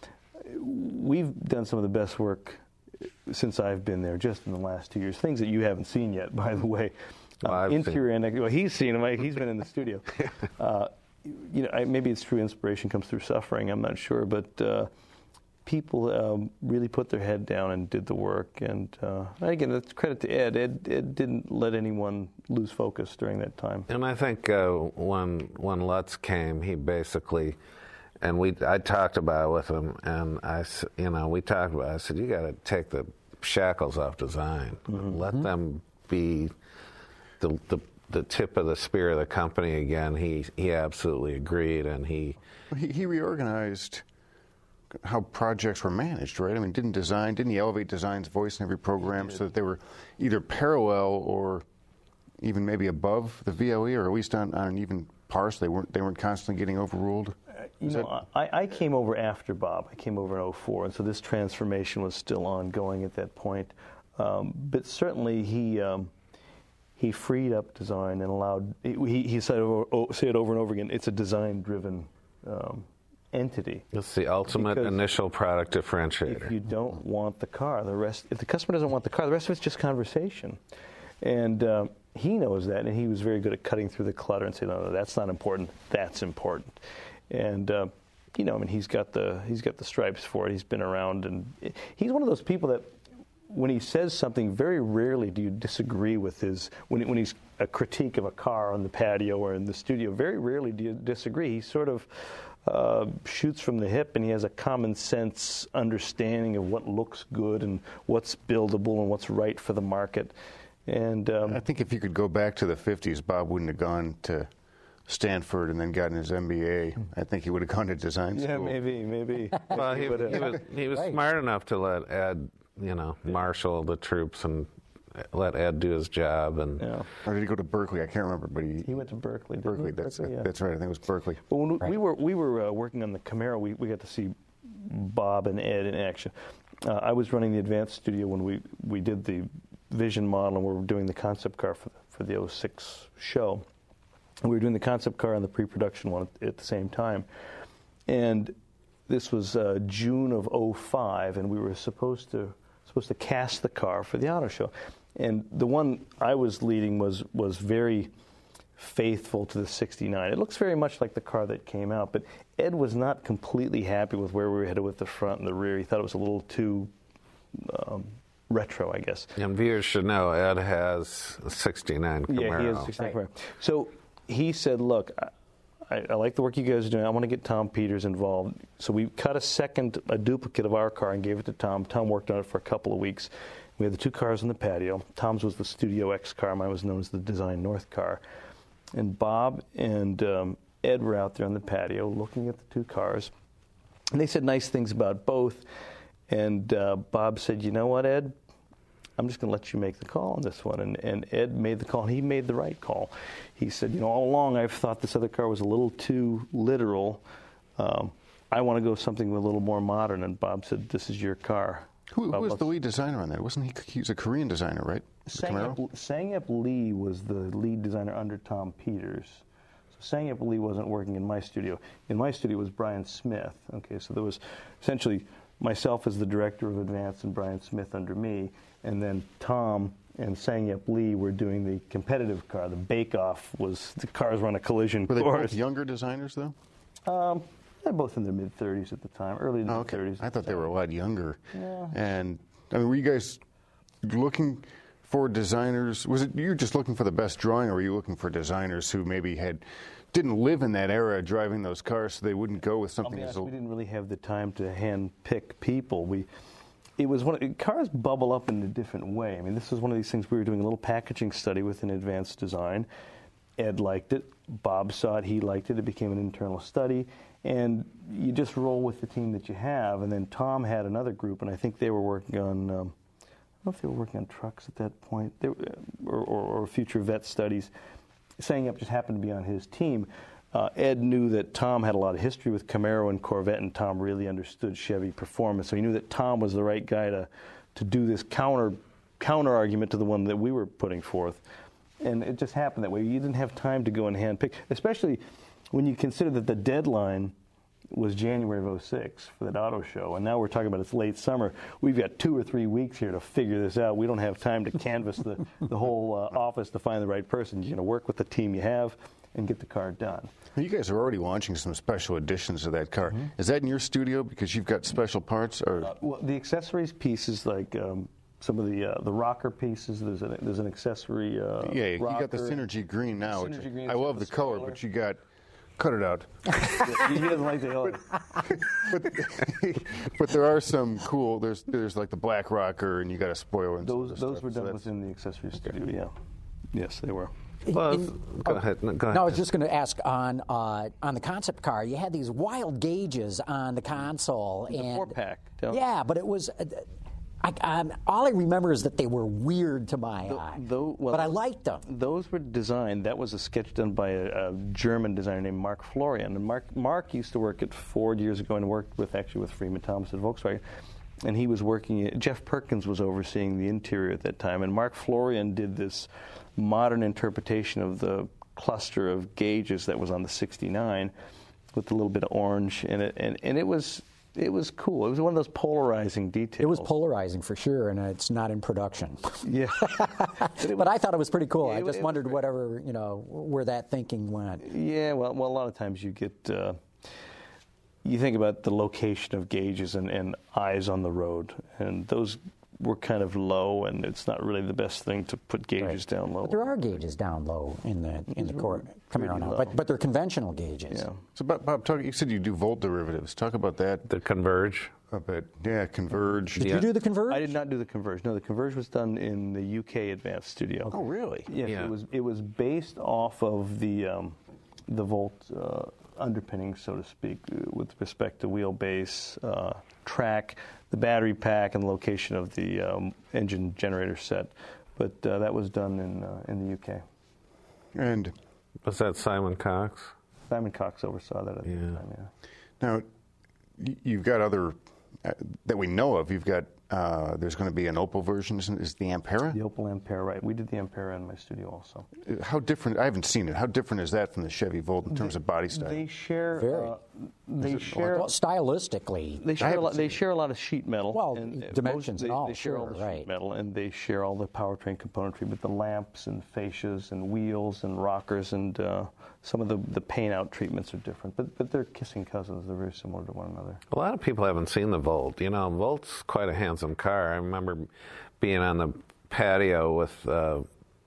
we've done some of the best work since I've been there, just in the last two years. Things that you haven't seen yet, by the way. Well, um, interior and well, he's seen them. He's been in the studio. Uh, you know, maybe it's true. Inspiration comes through suffering. I'm not sure, but uh, people um, really put their head down and did the work. And uh, again, that's credit to Ed. Ed. Ed didn't let anyone lose focus during that time. And I think uh, when when Lutz came, he basically, and we I talked about it with him, and I, you know, we talked about it. I said, you got to take the shackles off design. Mm-hmm. Let them be the, the the tip of the spear of the company again. He he absolutely agreed, and he he, he reorganized how projects were managed, right? I mean, didn't design, didn't he elevate design's voice in every program so that they were either parallel or even maybe above the V O E, or at least on, on an even par, so they weren't they weren't constantly getting overruled? Uh, you Is know, that... I, I came over after Bob. I came over in oh four, and so this transformation was still ongoing at that point. Um, but certainly he um, he freed up design and allowed. He, he said over, say it over and over again. It's a design-driven Um, entity. It's the ultimate because initial product differentiator. If you don't want the car, the rest. If the customer doesn't want the car, the rest of it's just conversation. And um, he knows that, and he was very good at cutting through the clutter and saying, "No, no, that's not important. That's important." And uh, you know, I mean, he's got the he's got the stripes for it. He's been around, and he's one of those people that, when he says something, very rarely do you disagree with his. When when he's a critique of a car on the patio or in the studio, very rarely do you disagree. He sort of Uh, shoots from the hip, and he has a common sense understanding of what looks good and what's buildable and what's right for the market. And um, I think if you could go back to the fifties, Bob wouldn't have gone to Stanford and then gotten his M B A. I think he would have gone to design school. Yeah, maybe, maybe. Well, he, he was, he was right. smart enough to let Ed, you know, marshal the troops and let Ed do his job. And yeah. Or did he go to Berkeley? I can't remember, but he he went to Berkeley. Berkeley, that's Berkeley, yeah. that's right. I think it was Berkeley. But when right. we were we were uh, working on the Camaro, we, we got to see Bob and Ed in action. Uh, I was running the Advanced Studio when we, we did the Vision model, and we were doing the concept car for the, for the oh six show. And we were doing the concept car and the pre-production one at, at the same time. And this was uh, June of oh five, and we were supposed to supposed to cast the car for the auto show. And the one I was leading was was very faithful to the sixty-nine. It looks very much like the car that came out, but Ed was not completely happy with where we were headed with the front and the rear. He thought it was a little too um, retro, I guess. And viewers should know Ed has a sixty-nine Camaro. Yeah, he has a sixty-nine right. Camaro. So he said, look, I, I like the work you guys are doing. I want to get Tom Peters involved. So we cut a second, a duplicate of our car and gave it to Tom. Tom worked on it for a couple of weeks. We had the two cars on the patio. Tom's was the Studio X car. Mine was known as the Design North car. And Bob and um, Ed were out there on the patio looking at the two cars. And they said nice things about both. And uh, Bob said, you know what, Ed? I'm just going to let you make the call on this one. And, and Ed made the call, and he made the right call. He said, you know, all along I've thought this other car was a little too literal. Um, I want to go something a little more modern. And Bob said, this is your car. Who, who was the lead designer on that? Wasn't he? He was a Korean designer, right? Sang-Yup, Sang-Yup Lee was the lead designer under Tom Peters. So Sang-Yup Lee wasn't working in my studio. In my studio was Brian Smith. Okay, so there was essentially myself as the director of Advance and Brian Smith under me, and then Tom and Sang-Yup Lee were doing the competitive car. The bake-off was the cars were on a collision course. Were they course. both younger designers, though? Um, They're both in their mid-thirties at the time, early to oh, okay. mid-thirties. I thought they were a lot younger. Yeah. And, I mean, were you guys looking for designers? Was it you were just looking for the best drawing, or were you looking for designers who maybe had didn't live in that era driving those cars, so they wouldn't go with something I'll be honest, as we didn't really have the time to hand-pick people. We, it was one of, cars bubble up in a different way. I mean, this was one of these things we were doing a little packaging study with an Advanced Design. Ed liked it. Bob saw it. He liked it. It became an internal study. And you just roll with the team that you have. And then Tom had another group, and I think they were working on, um, I don't know if they were working on trucks at that point, they were, or, or, or future vet studies. Sang-Yup just happened to be on his team. Uh, Ed knew that Tom had a lot of history with Camaro and Corvette, and Tom really understood Chevy performance. So he knew that Tom was the right guy to, to do this counter counter argument to the one that we were putting forth. And it just happened that way. You didn't have time to go and handpick, especially when you consider that the deadline was January of oh six for that auto show, and now we're talking about it's late summer. We've got two or three weeks here to figure this out. We don't have time to canvass the, the whole uh, office to find the right person. You're going to work with the team you have, and get the car done. You guys are already launching some special editions of that car. Mm-hmm. Is that in your studio because you've got special parts? Or uh, well, the accessories pieces, like um, some of the uh, the rocker pieces. There's an there's an accessory. Uh, yeah, you rocker. got the Synergy Green now. The Synergy Green I love the color, but you got. Cut it out. He doesn't like the color. But, but, but there are some cool. There's there's like the black rocker, and you got a spoiler. And those those stuff, were done so within the accessory studio. Yeah. Yes, they were. Well, In, go oh, ahead. No, go ahead. No, I was just going to ask on uh, on the concept car. You had these wild gauges on the console. The and four pack. Yeah, but it was. Uh, I, um, all I remember is that they were weird to my the, eye, the, well, but I liked them. Those were designed. That was a sketch done by a, a German designer named Mark Florian. And Mark Mark used to work at Ford years ago and worked with actually with Freeman Thomas at Volkswagen. And he was working. Jeff Perkins was overseeing the interior at that time, and Mark Florian did this modern interpretation of the cluster of gauges that was on the sixty-nine, with a little bit of orange in it, and and it was. It was cool. It was one of those polarizing details. It was polarizing for sure, and it's not in production. Yeah, but, but I thought it was pretty cool. It, I just it wondered whatever you know where that thinking went. Yeah, well, well, a lot of times you get uh, you think about the location of gauges and, and eyes on the road, and those were kind of low, and it's not really the best thing to put gauges Right. down low. But there are gauges down low in the in the court coming around now, but but they're conventional gauges. Yeah. So, Bob, Bob talk, you said you do volt derivatives. Talk about that The Converge. a bit. Yeah, Converge. Did Yeah. you do the Converge? I did not do the Converge. No, the Converge was done in the U K Advanced Studio. Oh, really? Yes, Yeah. it was. It was based off of the um, the Volt uh, underpinnings, so to speak, uh, with respect to wheelbase, uh, track, the battery pack, and the location of the um, engine generator set. But uh, that was done in uh, in the U K. And Was that Simon Cox? Simon Cox oversaw that at Yeah. the time. Yeah. now y- you've got other uh, that we know of. You've got uh, there's going to be an Opel version. Isn't is the Ampera? The Opel Ampera, right? We did the Ampera in my studio also. How different? I haven't seen it. How different is that from the Chevy Volt in terms of body style? They share. Very. Uh, they share. Well, stylistically, They share, a haven't lot, they seen it. share a lot of sheet metal. Well, and, uh, dimensions most- and they, all, They share all sure, the sheet right. metal, and they share all the powertrain componentry, but the lamps and fascias and wheels and rockers and uh, some of the, the paint-out treatments are different. But but they're kissing cousins. They're very similar to one another. A lot of people haven't seen the Volt. You know, Volt's quite a handsome car. I remember being on the patio with uh,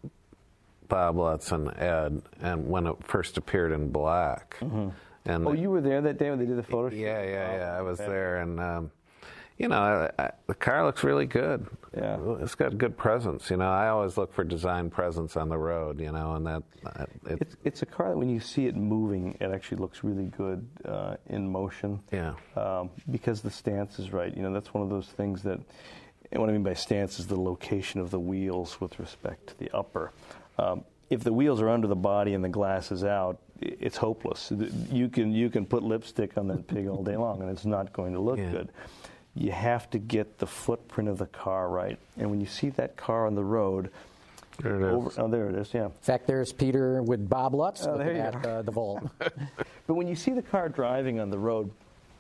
Bob Lutz and Ed, and when it first appeared in black. Mm-hmm. And Oh, you were there that day when they did the photo shoot? yeah, yeah, yeah. I was okay. there, and um, you know, I, I, the car looks really good. Yeah. It's got good presence. You know, I always look for design presence on the road. You know, and that uh, it, It's, it's a car that when you see it moving, it actually looks really good uh, in motion. Yeah. Um, because the stance is right. You know, that's one of those things that, and what I mean by stance is the location of the wheels with respect to the upper. Um, if the wheels are under the body and the glass is out, i- it's hopeless. You can you can put lipstick on that pig all day long, and it's not going to look Yeah. good. You have to get the footprint of the car right. And when you see that car on the road, there it is. over, oh, there it is, yeah. in fact, there's Peter with Bob Lutz Oh, looking there you at go. uh, the Volt. But when you see the car driving on the road,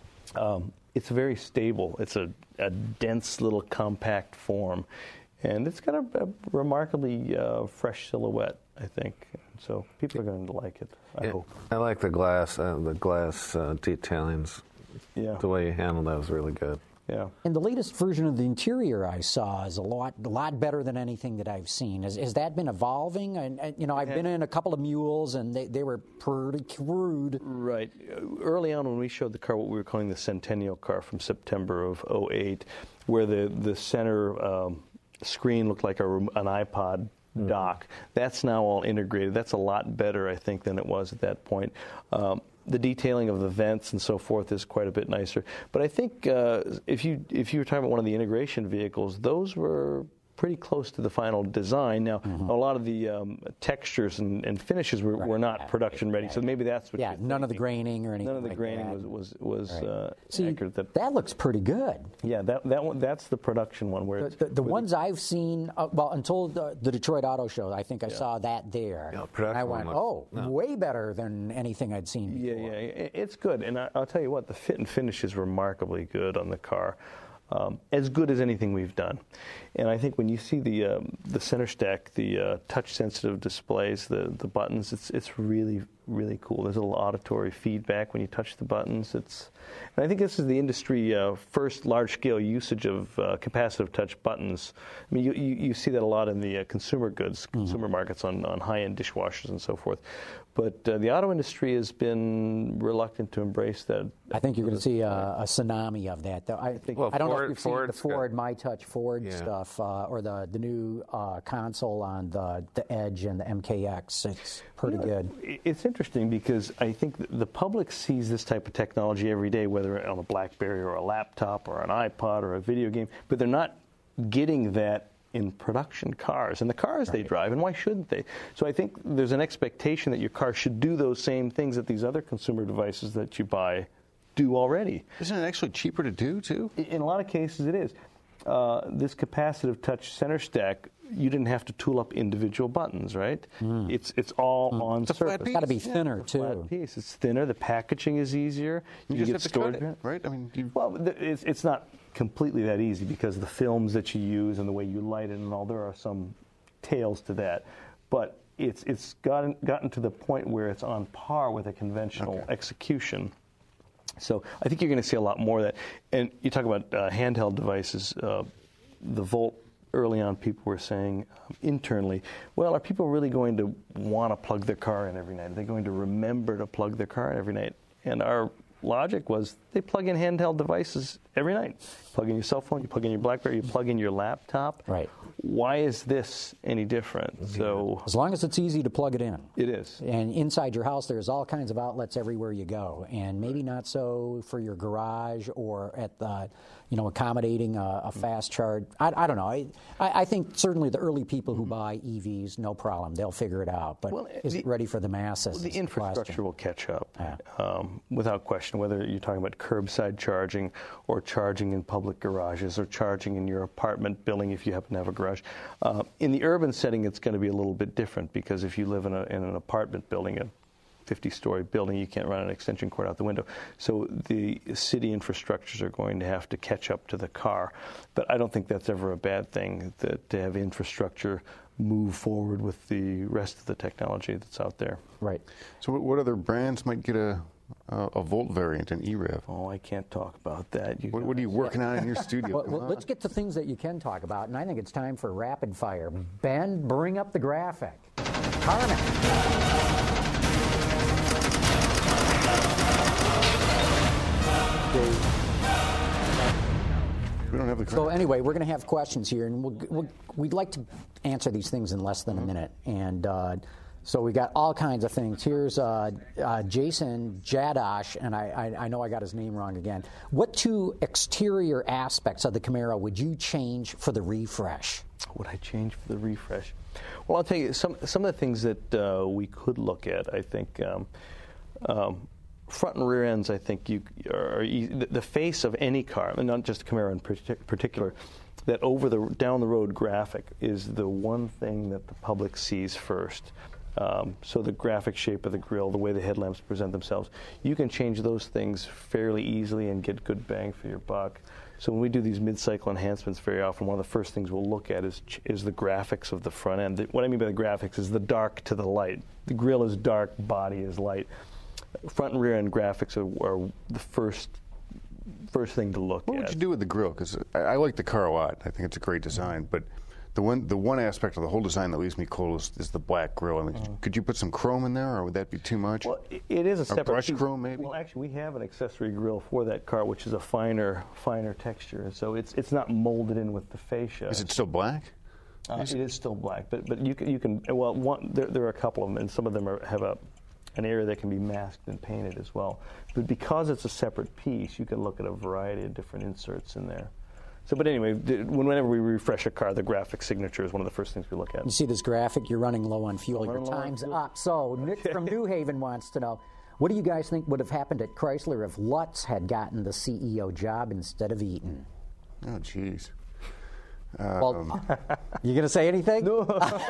um, it's very stable. It's a, a dense little compact form, and it's got a, a remarkably uh, fresh silhouette, I think. So people are going to like it, I Yeah, hope. I like the glass, uh, the glass uh, detailings. Yeah, The way you handled that was really good. yeah. And the latest version of the interior I saw is a lot, a lot better than anything that I've seen. Has, has that been evolving? And, and, you know, I've been in a couple of mules, and they, they were pretty crude. Right. Uh, Early on, when we showed the car, what we were calling the Centennial car from September of oh eight, where the, the center um, screen looked like a, rem- an iPod dock. That's now all integrated. That's a lot better, I think, than it was at that point. Um, the detailing of the vents and so forth is quite a bit nicer. But I think uh, if you if you were talking about one of the integration vehicles, those were pretty close to the final design. Now, mm-hmm. a lot of the um, textures and, and finishes were, right. were not yeah. production ready, yeah. so maybe that's what Yeah, you're none thinking. of the graining or anything None of the like graining that. was was, was Right. uh, See, accurate. That, that looks pretty good. yeah, that that one that's the production one where The, it's, the, the where ones I've seen, uh, well, until the, the Detroit Auto Show, I think I saw that there. Yeah, production I one went, looks- oh, no. way better than anything I'd seen Yeah, before. yeah, it- it's good, and I, I'll tell you what, the fit and finish is remarkably good on the car, um, as good as anything we've done. And I think when you see the um, the center stack, the uh, touch-sensitive displays, the the buttons, it's it's really really cool. There's a little auditory feedback when you touch the buttons. It's, and I think this is the industry uh, first large-scale usage of uh, capacitive touch buttons. I mean, you, you, you see that a lot in the uh, consumer goods, mm-hmm. consumer markets on, on high-end dishwashers and so forth. But uh, the auto industry has been reluctant to embrace that. I think you're going to see a, a tsunami of that. I, think, well, I don't Ford, know if you've Ford's seen the Ford got, MyTouch Ford yeah. stuff uh, or the, the new uh, console on the, the Edge and the M K X. It's pretty you know, good. It's interesting because I think the public sees this type of technology every day, whether on a BlackBerry or a laptop or an iPod or a video game, but they're not getting that in production cars and the cars right. they drive, and why shouldn't they? So I think there's an expectation that your car should do those same things that these other consumer devices that you buy do already. Isn't it actually cheaper to do, too? In a lot of cases, it is. Uh, this capacitive touch center stack, you didn't have to tool up individual buttons, right? Mm. It's it's all mm. on it's surface. It's got to be thinner, yeah, too. Flat piece. It's thinner. The packaging is easier. You, you just get have to storage, cut it, right? I mean, you... well, it's it's not completely that easy because of the films that you use and the way you light it and all. There are some tails to that, but it's it's gotten gotten to the point where it's on par with a conventional okay. execution. So I think you're going to see a lot more of that. And you talk about uh, handheld devices. Uh, the Volt, early on, people were saying um, internally, well, are people really going to want to plug their car in every night? Are they going to remember to plug their car in every night? And our logic was they plug in handheld devices every night. You plug in your cell phone, you plug in your BlackBerry, you plug in your laptop. Right. Why is this any different? Mm-hmm. So as long as it's easy to plug it in. It is. And inside your house, there's all kinds of outlets everywhere you go, and maybe not so for your garage or at the, you know, accommodating a, a fast charge. I, I don't know. I, I think certainly the early people who buy E Vs, no problem, they'll figure it out. But well, is the, it ready for the masses? Well, the infrastructure the will catch up, yeah. um, without question. Whether you're talking about curbside charging or charging in public garages or charging in your apartment building if you happen to have a garage. Uh, in the urban setting, it's going to be a little bit different because if you live in, a, in an apartment building, a fifty-story building, you can't run an extension cord out the window. So the city infrastructures are going to have to catch up to the car. But I don't think that's ever a bad thing, that to have infrastructure move forward with the rest of the technology that's out there. Right. So what other brands might get a Uh, a Volt variant, an E REV? Oh, I can't talk about that. You what, what are you working on in your studio? Well, well, let's get to things that you can talk about, and I think it's time for rapid fire. Ben, bring up the graphic. Carmen. We don't have the graphic. So anyway, we're going to have questions here, and we'll, we'll, we'd like to answer these things in less than mm-hmm. a minute. And uh, so we got all kinds of things. Here's uh, uh, Jason Jadash, and I, I, I know I got his name wrong again. What two exterior aspects of the Camaro would you change for the refresh? Would I change for the refresh? Well, I'll tell you, some some of the things that uh, we could look at, I think, um, um, front and rear ends, I think, you are the face of any car, and not just Camaro in particular, that over the down the road graphic is the one thing that the public sees first. Um, so the graphic shape of the grille, the way the headlamps present themselves, you can change those things fairly easily and get good bang for your buck. So when we do these mid-cycle enhancements, very often one of the first things we'll look at is is the graphics of the front end. The, what I mean by the graphics is the dark to the light. The grille is dark, body is light. Front and rear end graphics are, are the first first thing to look what at. What would you do with the grille? Because I, I like the car a lot. I think it's a great design, but The one, the one aspect of the whole design that leaves me cold is, is the black grille. I mean, mm. could you put some chrome in there, or would that be too much? Well, it is a separate or brush piece. chrome, maybe. Well, actually, we have an accessory grille for that car, which is a finer, finer texture. So it's it's not molded in with the fascia. Is it still black? Uh, is it? it is still black, but but you can you can well one, there there are a couple of them, and some of them are, have a an area that can be masked and painted as well. But because it's a separate piece, you can look at a variety of different inserts in there. So, but anyway, whenever we refresh a car, the graphic signature is one of the first things we look at. You see this graphic, you're running low on fuel, your time's up. So, Nick from New Haven wants to know, what do you guys think would have happened at Chrysler if Lutz had gotten the C E O job instead of Eaton? Oh, jeez. Um, well, you going to say anything? No.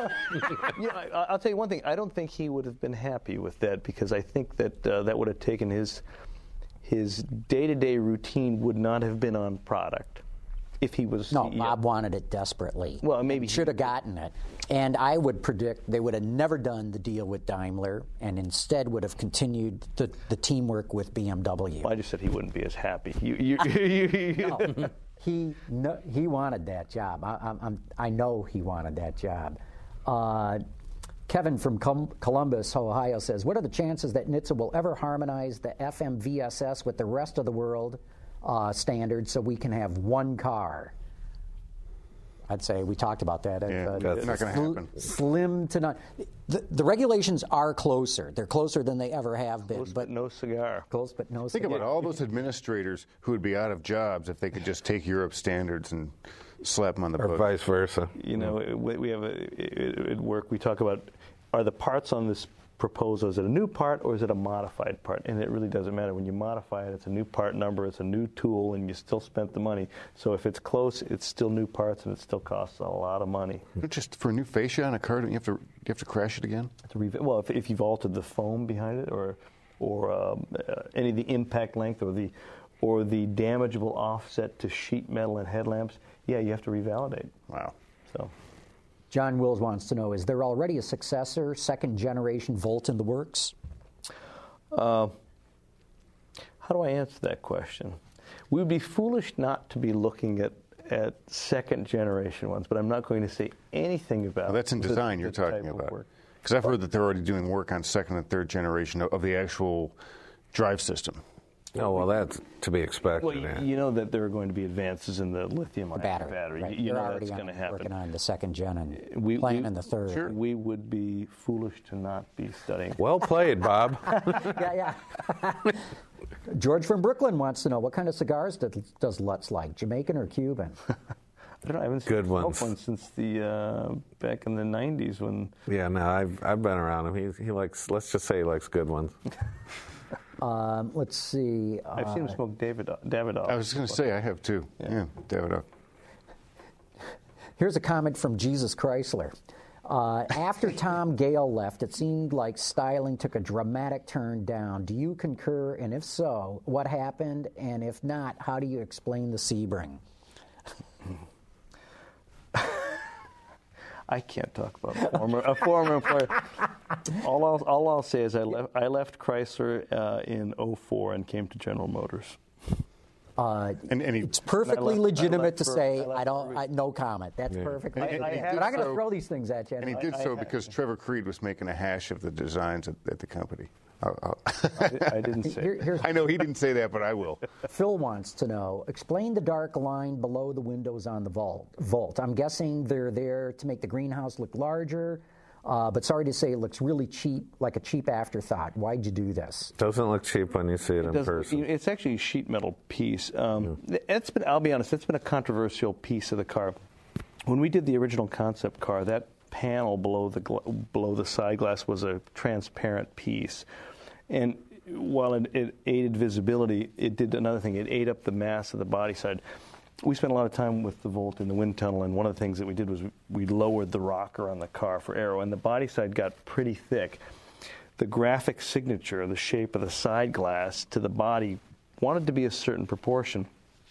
you know, I, I'll tell you one thing. I don't think he would have been happy with that, because I think that uh, that would have taken his his day-to-day routine would not have been on product. if he was No, C E O. Bob wanted it desperately. Well, maybe he- should have gotten it. And I would predict they would have never done the deal with Daimler, and instead would have continued the, the teamwork with B M W. I just said he wouldn't be as happy. You, you, you, you, No, he no, he wanted that job. I, I'm, I'm, I know he wanted that job. Uh, Kevin from Com- Columbus, Ohio says, what are the chances that N H T S A will ever harmonize the F M V S S with the rest of the world uh, standards so we can have one car? I'd say we talked about that. Yeah, uh, that's not going to sl- happen. Slim to none. The, the regulations are closer. They're closer than they ever have been. Close but no cigar. Close but no Think cigar. about all those administrators who would be out of jobs if they could just take Europe standards and slap them on the Or book. vice versa. You know, we we have a, at work, we talk about, are the parts on this proposal, is it a new part or is it a modified part? And it really doesn't matter. When you modify it, it's a new part number, it's a new tool, and you still spent the money. So if it's close, it's still new parts, and it still costs a lot of money. Just for a new fascia on a car, don't you have to, you have to crash it again? To rev- well, if, if you've altered the foam behind it, or or um, uh, any of the impact length, or the or the damageable offset to sheet metal and headlamps, yeah, you have to revalidate. Wow. So. John Wills wants to know, is there already a successor, second-generation Volt in the works? Uh, how do I answer that question? We would be foolish not to be looking at, at second-generation ones, but I'm not going to say anything about Well, that's in the- design the you're type talking of about. work. Because I've heard that they're already doing work on second and third generation of, of the actual drive system. Oh, well, that's to be expected. Well, you, yeah. you know that there are going to be advances in the lithium The battery. battery. Right. You, you They're know already that's on, going to happen. working on the second gen and We- planning we- the third. Sure. We would be foolish to not be studying. Well played, Bob. Yeah, yeah. George from Brooklyn wants to know, what kind of cigars does, does Lutz like, Jamaican or Cuban? I don't know. I haven't Good smoked ones. one since the uh, back in the nineties when. Yeah, no, I've I've been around him. He he likes. Let's just say he likes good ones. Um, let's see. Uh, I've seen him smoke David Davidoff. I was going to say, I have too. Yeah. Yeah, Davidoff. Here's a comment from Jesus Chrysler. Uh, after Tom Gale left, it seemed like styling took a dramatic turn down. Do you concur? And if so, what happened? And if not, how do you explain the Sebring? I can't talk about a former, a former employer. All I'll, all I'll say is I left, I left Chrysler uh, in oh four and came to General Motors. Uh, And, and he, it's perfectly I left- I legitimate left to for- say I left I don't. for- I, no comment. That's Yeah. perfectly. And- and but he I'm did not going to so- throw these things at you. and he anyway. did I- so I- because Trevor Creed was making a hash of the designs at, at the company. I'll, I'll I, I didn't say. Here- here's I know he didn't say that, but I will. Phil wants to know, explain the dark line below the windows on the vault. Vault. I'm guessing they're there to make the greenhouse look larger, uh, but sorry to say it looks really cheap, like a cheap afterthought. Why'd you do this? Doesn't look cheap when you see it in Does- person. It's actually a sheet metal piece. Um, It's been. I'll be honest. It's been a controversial piece of the car. When we did the original concept car, that panel below the gl- below the side glass was a transparent piece, and while it, it aided visibility, it did another thing. It ate up the mass of the body side. We spent a lot of time with the Volt in the wind tunnel, and one of the things that we did was we lowered the rocker on the car for aero, and the body side got pretty thick. The graphic signature, the shape of the side glass to the body, wanted to be a certain proportion.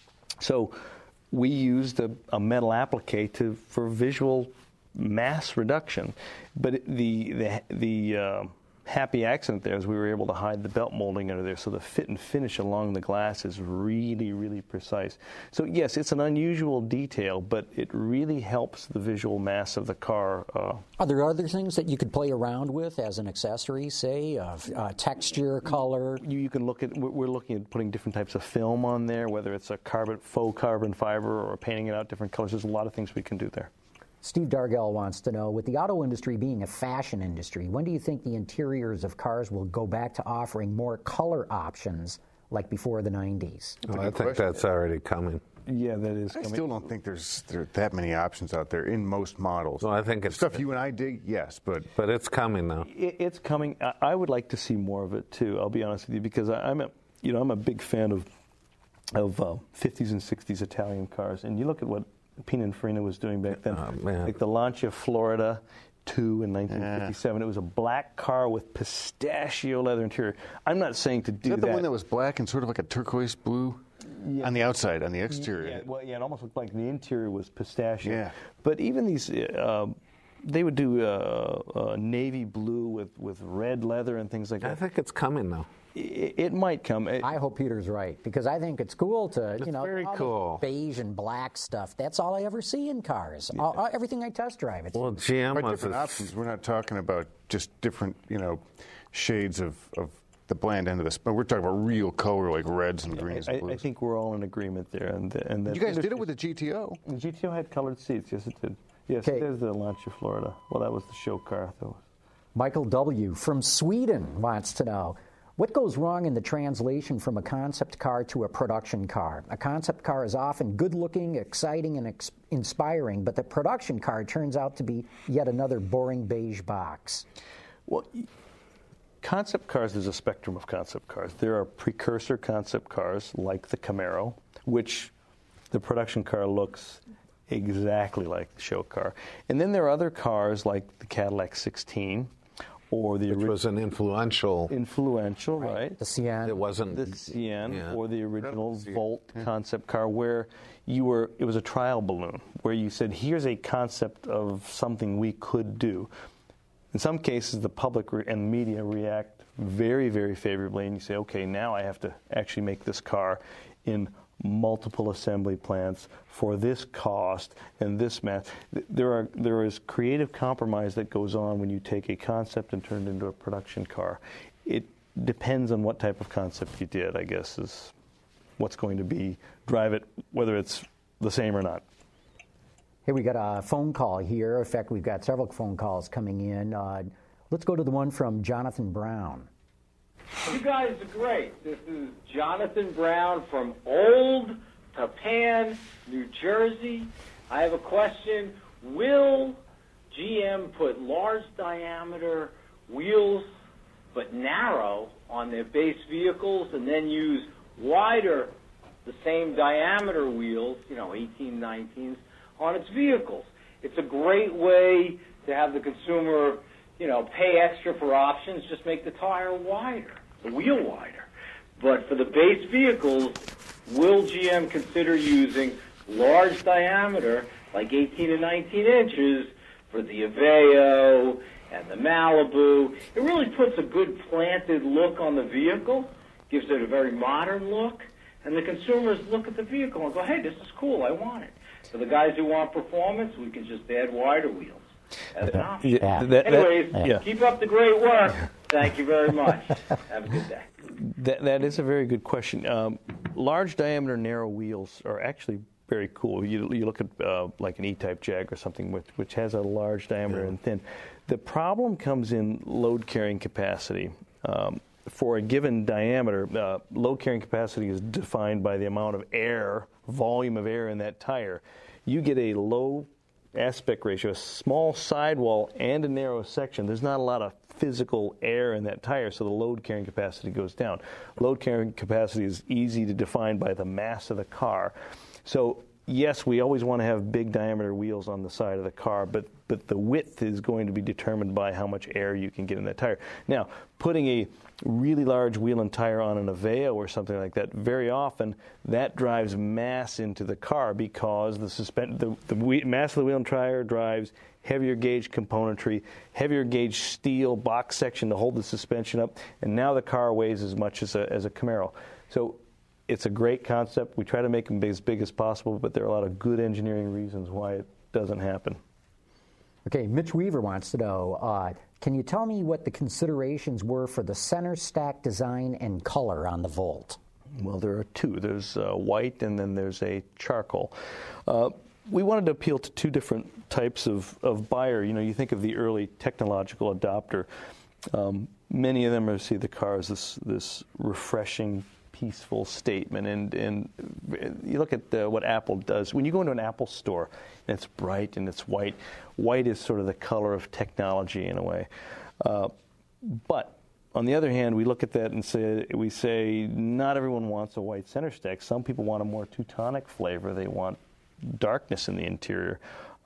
So we used a, a metal applique to for visual mass reduction. But it, the the the uh, happy accident there is we were able to hide the belt molding under there, so the fit and finish along the glass is really, really precise. So yes, it's an unusual detail, but it really helps the visual mass of the car. Uh, Are there other things that you could play around with as an accessory, say, uh, uh, texture, color? You, you can look at. We're we're looking at putting different types of film on there, whether it's a carbon faux carbon fiber or painting it out different colors. There's a lot of things we can do there. Steve Dargell wants to know, with the auto industry being a fashion industry, when do you think the interiors of cars will go back to offering more color options like before the nineties? Well, I good think question. that's already coming. Yeah, that is. I coming. still don't think there's there are that many options out there in most models. Well, I think it's Stuff you and I dig, yes, but but it's coming now. It, it's coming. I, I would like to see more of it too. I'll be honest with you, because I, I'm a, you know, I'm a big fan of of uh, fifties and sixties Italian cars, and you look at what Pininfarina was doing back then. Oh, man. Like the Lancia Florida two in nineteen fifty-seven. It was a black car with pistachio leather interior. I'm not saying to do is that that. the one that was black and sort of like a turquoise blue? Yeah. On the outside, on the exterior. Yeah, well, yeah, it almost looked like the interior was pistachio. Yeah. But even these, uh, they would do uh, uh, navy blue with, with red leather and things like that. I think it's coming, though. It, it might come. It, I hope Peter's right, because I think it's cool to, It's you know, very all the cool. beige and black stuff. That's all I ever see in cars. All, all, everything I test drive. It's, Well, G M By was different a- options. We're not talking about just different, you know, shades of, of the bland end of this, but we're talking about real color like reds and greens I, and blues. I think we're all in agreement there. And, and that you guys did it with the G T O. The G T O had colored seats. Yes, it did. Yes, Okay. there's the Lancia Florida. Well, that was the show car. That was. Michael W. from Sweden wants to know, what goes wrong in the translation from a concept car to a production car? A concept car is often good-looking, exciting, and ex- inspiring, but the production car turns out to be yet another boring beige box. Well, concept cars, there's a spectrum of concept cars. There are precursor concept cars like the Camaro, which the production car looks exactly like the show car. And then there are other cars like the Cadillac sixteen, or the which ori- was an influential. influential, right? The Sienna. It wasn't. The Sienna, yeah. or the original Volt concept car, where you were, it was a trial balloon, where you said, here's a concept of something we could do. In some cases, the public re- and media react very, very favorably, and you say, okay, now I have to actually make this car in multiple assembly plants for this cost and this math. There are there is creative compromise that goes on when you take a concept and turn it into a production car. It depends on what type of concept you did, I guess, is what's going to be drive it, whether it's the same or not. Hey, we got a phone call here. In fact, we've got several phone calls coming in. Uh, let's go to the one from Jonathan Brown. You guys are great. This is Jonathan Brown from Old Tappan, New Jersey. I have a question. Will G M put large diameter wheels but narrow on their base vehicles and then use wider, the same diameter wheels, you know, eighteen, nineteens, on its vehicles? It's a great way to have the consumer, you know, pay extra for options, just make the tire wider, the wheel wider. But for the base vehicles, will G M consider using large diameter, like eighteen and nineteen inches, for the Aveo and the Malibu? It really puts a good planted look on the vehicle, gives it a very modern look, and the consumers look at the vehicle and go, hey, this is cool, I want it. For the guys who want performance, we can just add wider wheels as an option. Yeah. That- that- Anyways, yeah. keep up the great work. Thank you very much. Have a good day. That, that is a very good question. Um, large diameter narrow wheels are actually very cool. You, you look at uh, like an E-Type Jag or something which, which has a large diameter and thin. The problem comes in load carrying capacity. Um, for a given diameter, uh, load carrying capacity is defined by the amount of air, volume of air in that tire. You get a low aspect ratio, a small sidewall and a narrow section. There's not a lot of physical air in that tire, so the load carrying capacity goes down. Load carrying capacity is easy to define by the mass of the car. So yes, we always want to have big diameter wheels on the side of the car, but but the width is going to be determined by how much air you can get in that tire. Now, putting a really large wheel and tire on an Aveo or something like that, very often that drives mass into the car because the suspend the, the we- mass of the wheel and tire drives heavier gauge componentry, heavier gauge steel box section to hold the suspension up, and now the car weighs as much as a, as a Camaro. So it's a great concept. We try to make them as big as possible, but there are a lot of good engineering reasons why it doesn't happen. Okay, Mitch Weaver wants to know, uh, can you tell me what the considerations were for the center stack design and color on the Volt? Well, there are two. There's uh, white and then there's a charcoal. Uh, we wanted to appeal to two different types of, of buyer. You know, you think of the early technological adopter. Um, many of them are see the car as this, this refreshing, peaceful statement. And, and you look at uh, what Apple does. When you go into an Apple store and it's bright and it's white, white is sort of the color of technology in a way. Uh, but on the other hand, we look at that and say, we say not everyone wants a white center stack. Some people want a more Teutonic flavor. They want darkness in the interior.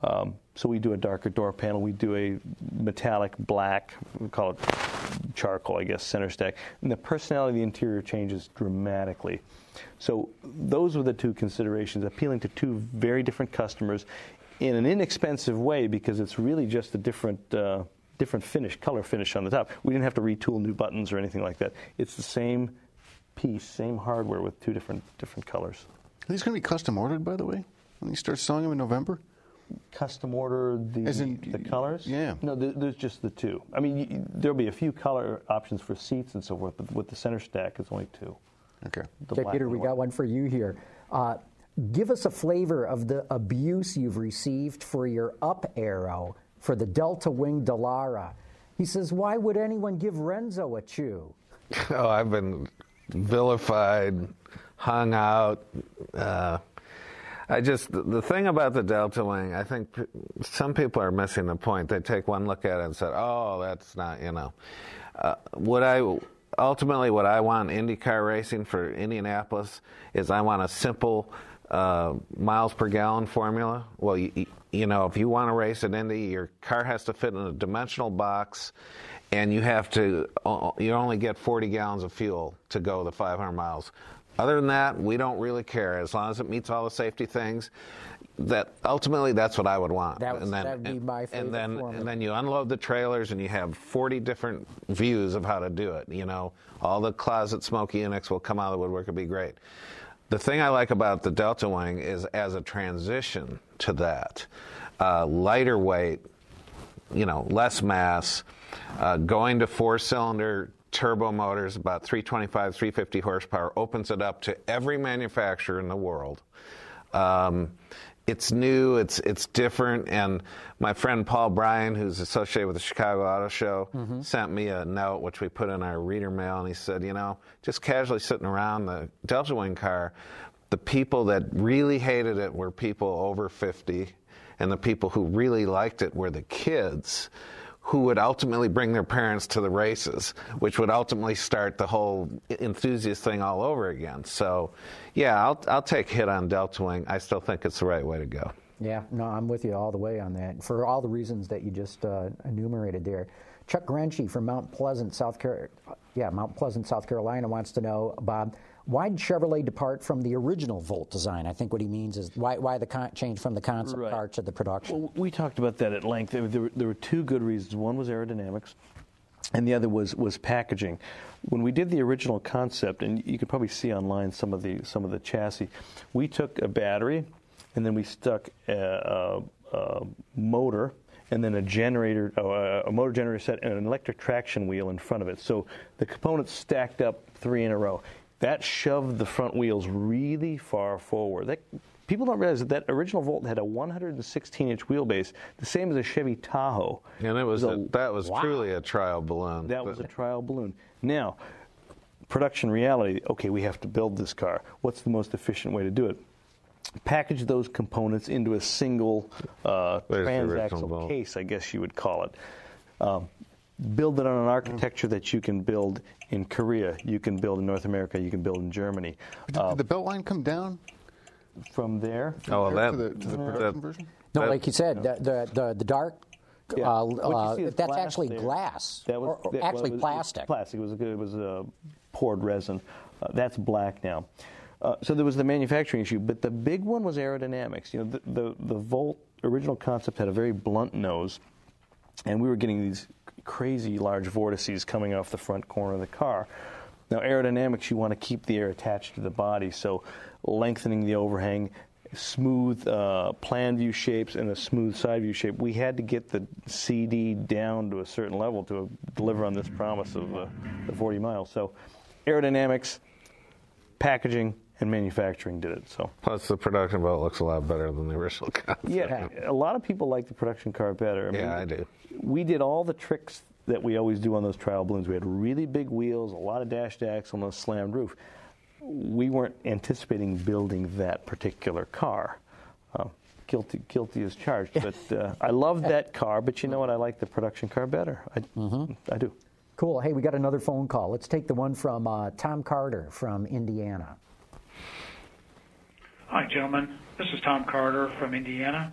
Um, so we do a darker door panel. We do a metallic black, we call it charcoal, I guess, center stack. And the personality of the interior changes dramatically. So those were the two considerations, appealing to two very different customers in an inexpensive way, because it's really just a different uh, different finish, color finish on the top. We didn't have to retool new buttons or anything like that. It's the same piece, same hardware with two different different colors. Are these going to be custom ordered, by the way, when you start selling them in November? Custom order the As in, the colors? Yeah. No, there, there's just the two. I mean, you, there'll be a few color options for seats and so forth, but with the center stack, it's only two. Okay. The Okay, black Peter, and we white. got one for you here. Uh, give us a flavor of the abuse you've received for your up arrow for the Delta Wing Dallara. He says, why would anyone give Renzo a chew? Oh, I've been vilified, hung out. Uh, I just, the thing about the Delta Wing, I think p- some people are missing the point. They take one look at it and say, oh, that's not, you know. Uh, what I, ultimately what I want IndyCar racing for Indianapolis is I want a simple uh, miles per gallon formula. Well, you, you know, if you want to race at Indy, your car has to fit in a dimensional box, and you have to, you only get forty gallons of fuel to go the five hundred miles. Other than that, we don't really care, as long as it meets all the safety things. That ultimately, that's what I would want. That was- and then, that would be and, my favorite and then, formula. and then you unload the trailers, and you have forty different views of how to do it. You know, all the closet smoky units will come out of the woodwork. It'll be great. The thing I like about the Delta Wing is, as a transition to that, uh, lighter weight, you know, less mass, uh, going to four-cylinder turbo motors, about three twenty-five, three fifty horsepower, opens it up to every manufacturer in the world. Um, it's new, it's it's different, and my friend Paul Bryan, who's associated with the Chicago Auto Show, mm-hmm. sent me a note, which we put in our reader mail, and he said, you know, just casually sitting around the Delta Wing car, the people that really hated it were people over fifty, and the people who really liked it were the kids, who would ultimately bring their parents to the races, which would ultimately start the whole enthusiast thing all over again. So, yeah, I'll I'll take hit on Delta Wing. I still think it's the right way to go. Yeah, no, I'm with you all the way on that, for all the reasons that you just uh, enumerated there. Chuck Grenche from Mount Pleasant, South Carolina, yeah, Mount Pleasant, South Carolina, wants to know, Bob, why did Chevrolet depart from the original Volt design? I think what he means is why why the con- change from the concept Right. car to the production. Well, we talked about that at length. There, there, were, there were two good reasons. One was aerodynamics, and the other was was packaging. When we did the original concept, and you could probably see online some of the some of the chassis, we took a battery, and then we stuck a, a, a motor, and then a generator, uh, a motor generator set, and an electric traction wheel in front of it. So the components stacked up three in a row. That shoved the front wheels really far forward. That, people don't realize that that original Volt had a one hundred sixteen inch wheelbase, the same as a Chevy Tahoe. And it was a, a, that was wow. truly a trial balloon. That was a trial balloon. Now, production reality, okay, we have to build this car. What's the most efficient way to do it? Package those components into a single uh, There's the original transaxle Volt. case, I guess you would call it. Um, build it on an architecture that you can build in Korea, you can build in North America, you can build in Germany. Did, Uh, did the belt line come down from there, Oh, well, there that, to the, to the that- production version? No, that- like you said, the the the, the dark, Yeah. uh, What you uh, see is that's glass actually there. glass, That was or, or that- well, actually it was- plastic. It was plastic. It was it was uh, poured resin. Uh, that's black now. Uh, so there was the manufacturing issue, but the big one was aerodynamics. You know, the, the the Volt original concept had a very blunt nose, and we were getting these crazy large vortices coming off the front corner of the car. Now, aerodynamics, you want to keep the air attached to the body, so lengthening the overhang, smooth uh, plan view shapes, and a smooth side view shape. We had to get the C D down to a certain level to deliver on this promise of uh, the forty miles. So aerodynamics, packaging, and manufacturing did it. So Plus, the production belt looks a lot better than the original concept. yeah, a lot of people like the production car better. I mean, Yeah, I do. We did all the tricks that we always do on those trial balloons. We had really big wheels, a lot of dashed axle, and a slammed roof. We weren't anticipating building that particular car. Uh, guilty, guilty as charged. But uh, I love that car. But you know what? I like the production car better. I, mm-hmm. I do. Cool. Hey, we got another phone call. Let's take the one from uh, Tom Carter from Indiana. Hi, gentlemen. This is Tom Carter from Indiana.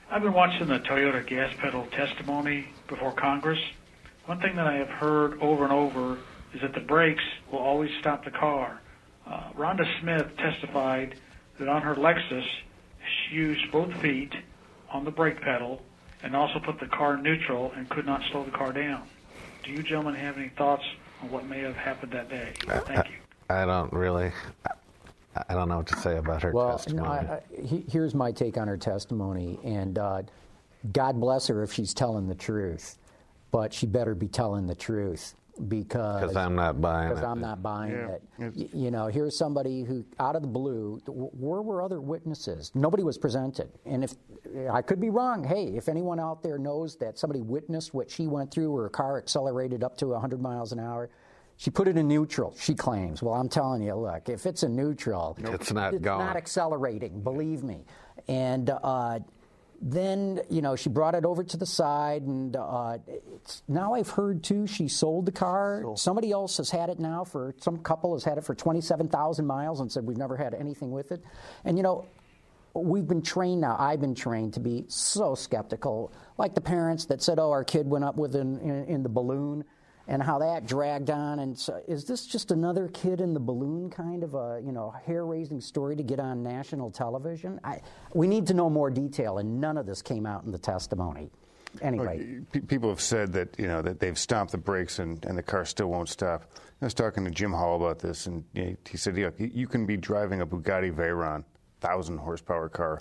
I've been watching the Toyota gas pedal testimony before Congress. One thing that I have heard over and over is that the brakes will always stop the car. Uh, Rhonda Smith testified that on her Lexus, she used both feet on the brake pedal and also put the car in neutral and could not slow the car down. Do you gentlemen have any thoughts on what may have happened that day? Thank you. I, I don't really, I, I don't know what to say about her well, testimony. No, I, I, he, here's my take on her testimony, and uh, God bless her if she's telling the truth, but she better be telling the truth. Because I'm not buying it. Because I'm not buying Yeah. it. Y- you know, here's somebody who, out of the blue, where were other witnesses? Nobody was presented. And if I could be wrong, hey, if anyone out there knows that somebody witnessed what she went through, where her car accelerated up to one hundred miles an hour, she put it in neutral, she claims. Well, I'm telling you, look, if it's in neutral, it's not it's going. not accelerating, believe me. And uh, then, you know, she brought it over to the side, and uh, it's, now I've heard, too, she sold the car. Sold. Somebody else has had it now for, some couple has had it for twenty-seven thousand miles and said we've never had anything with it. And, you know, we've been trained now, I've been trained to be so skeptical, like the parents that said, oh, our kid went up with in, in, in the balloon, and how that dragged on. And so, is this just another kid in the balloon kind of a, you know, hair-raising story to get on national television? I, we need to know more detail, and none of this came out in the testimony. Anyway. Look, p- people have said that, you know, that they've stomped the brakes and, and the car still won't stop. I was talking to Jim Hall about this, and you know, he said, yeah, you can be driving a Bugatti Veyron, one thousand horsepower car,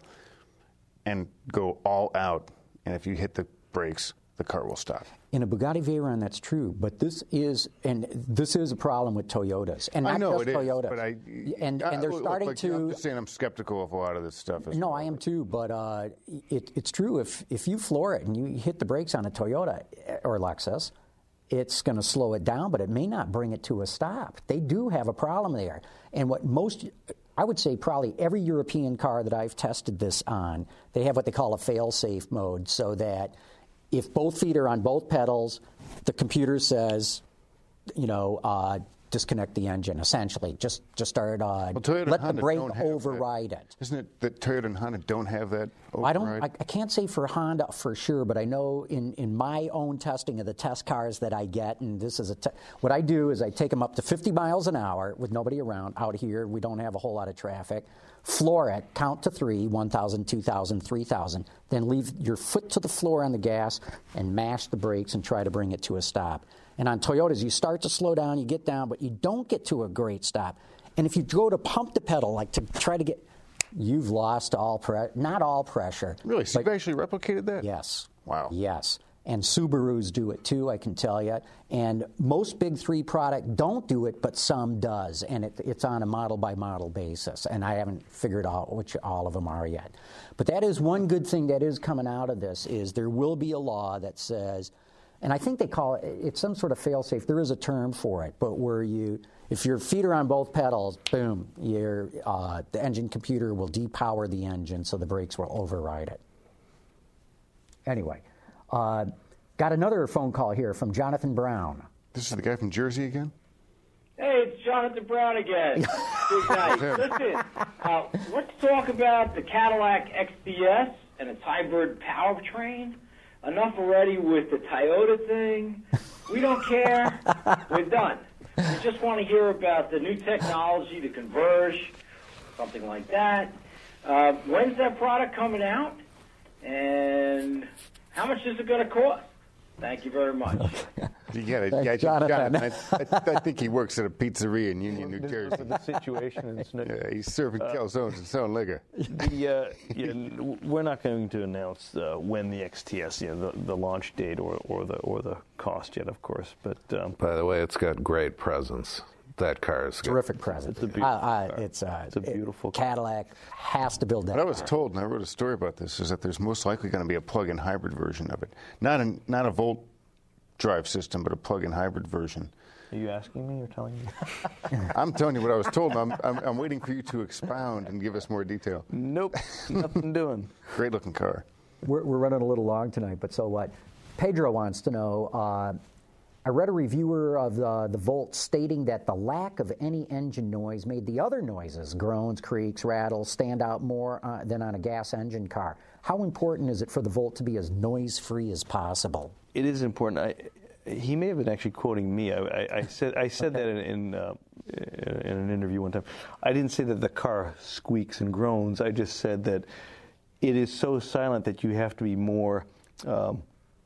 and go all out, and if you hit the brakes, the car will stop. In a Bugatti Veyron, that's true, but this is, and this is a problem with Toyotas, and not I know just it Toyotas. Is, but I, and, I, and they're look, starting like, to. I'm just saying I'm skeptical of a lot of this stuff. No, I am too, but uh, it, it's true. If if you floor it and you hit the brakes on a Toyota or Lexus, it's going to slow it down, but it may not bring it to a stop. They do have a problem there, and what most. I would say probably every European car that I've tested this on, they have what they call a fail-safe mode, so that if both feet are on both pedals, the computer says, you know, uh, disconnect the engine, essentially. Just just start, uh, well, let the brake override that. it. Isn't it that Toyota and Honda don't have that override? I don't. I, I can't say for Honda for sure, but I know in, in my own testing of the test cars that I get, and this is a te- what I do is I take them up to fifty miles an hour with nobody around. Out here, we don't have a whole lot of traffic. Floor it, count to three, one thousand, two thousand, three thousand. Then leave your foot to the floor on the gas and mash the brakes and try to bring it to a stop. And on Toyotas, you start to slow down, you get down, but you don't get to a great stop. And if you go to pump the pedal, like to try to get, you've lost all pre- not all pressure. Really? So you've actually replicated that? Yes. Wow. Yes. And Subarus do it too, I can tell you. And most Big Three product don't do it, but some does. And it, it's on a model-by-model basis. And I haven't figured out which all of them are yet. But that is one good thing that is coming out of this, is there will be a law that says, and I think they call it, it's some sort of fail-safe. There is a term for it, but where you, if your feet are on both pedals, boom, your, uh, the engine computer will depower the engine so the brakes will override it. Anyway. Uh, got another phone call here from Jonathan Brown. This is the guy from Jersey again? Hey, it's Jonathan Brown again. Good night. Listen, uh, let's talk about the Cadillac X T S and its hybrid powertrain. Enough already with the Toyota thing. We don't care. We're done. We just want to hear about the new technology, the Converge, something like that. Uh, when's that product coming out? And how much is it going to cost? Thank you very much. You got it. Thanks, Yeah, Jonathan. Jonathan. I, I, I think he works at a pizzeria in Union, New Jersey. The situation is no, Yeah, he's serving uh, calzones and selling liquor. The, uh, yeah, we're not going to announce uh, when the X T S, you know, the, the launch date or, or the or the cost yet, of course. But um, by the way, it's got great presence. That car is good. Terrific present. It's a beautiful I, I, car. It's, uh, It's a beautiful it, Cadillac has to build that. What I was car. told, and I wrote a story about this, is that there's most likely going to be a plug-in hybrid version of it. Not a, not a Volt drive system, but a plug-in hybrid version. Are you asking me or telling me? I'm telling you what I was told. I'm, I'm, I'm waiting for you to expound and give us more detail. Nope, nothing doing. Great-looking car. We're, we're running a little long tonight, but so what? Pedro wants to know, uh, I read a reviewer of the, the Volt stating that the lack of any engine noise made the other noises, groans, creaks, rattles, stand out more uh, than on a gas engine car. How important is it for the Volt to be as noise-free as possible? It is important. I, he may have been actually quoting me. I, I, I said I said okay. that in in, uh, in an interview one time. I didn't say that the car squeaks and groans. I just said that it is so silent that you have to be more um,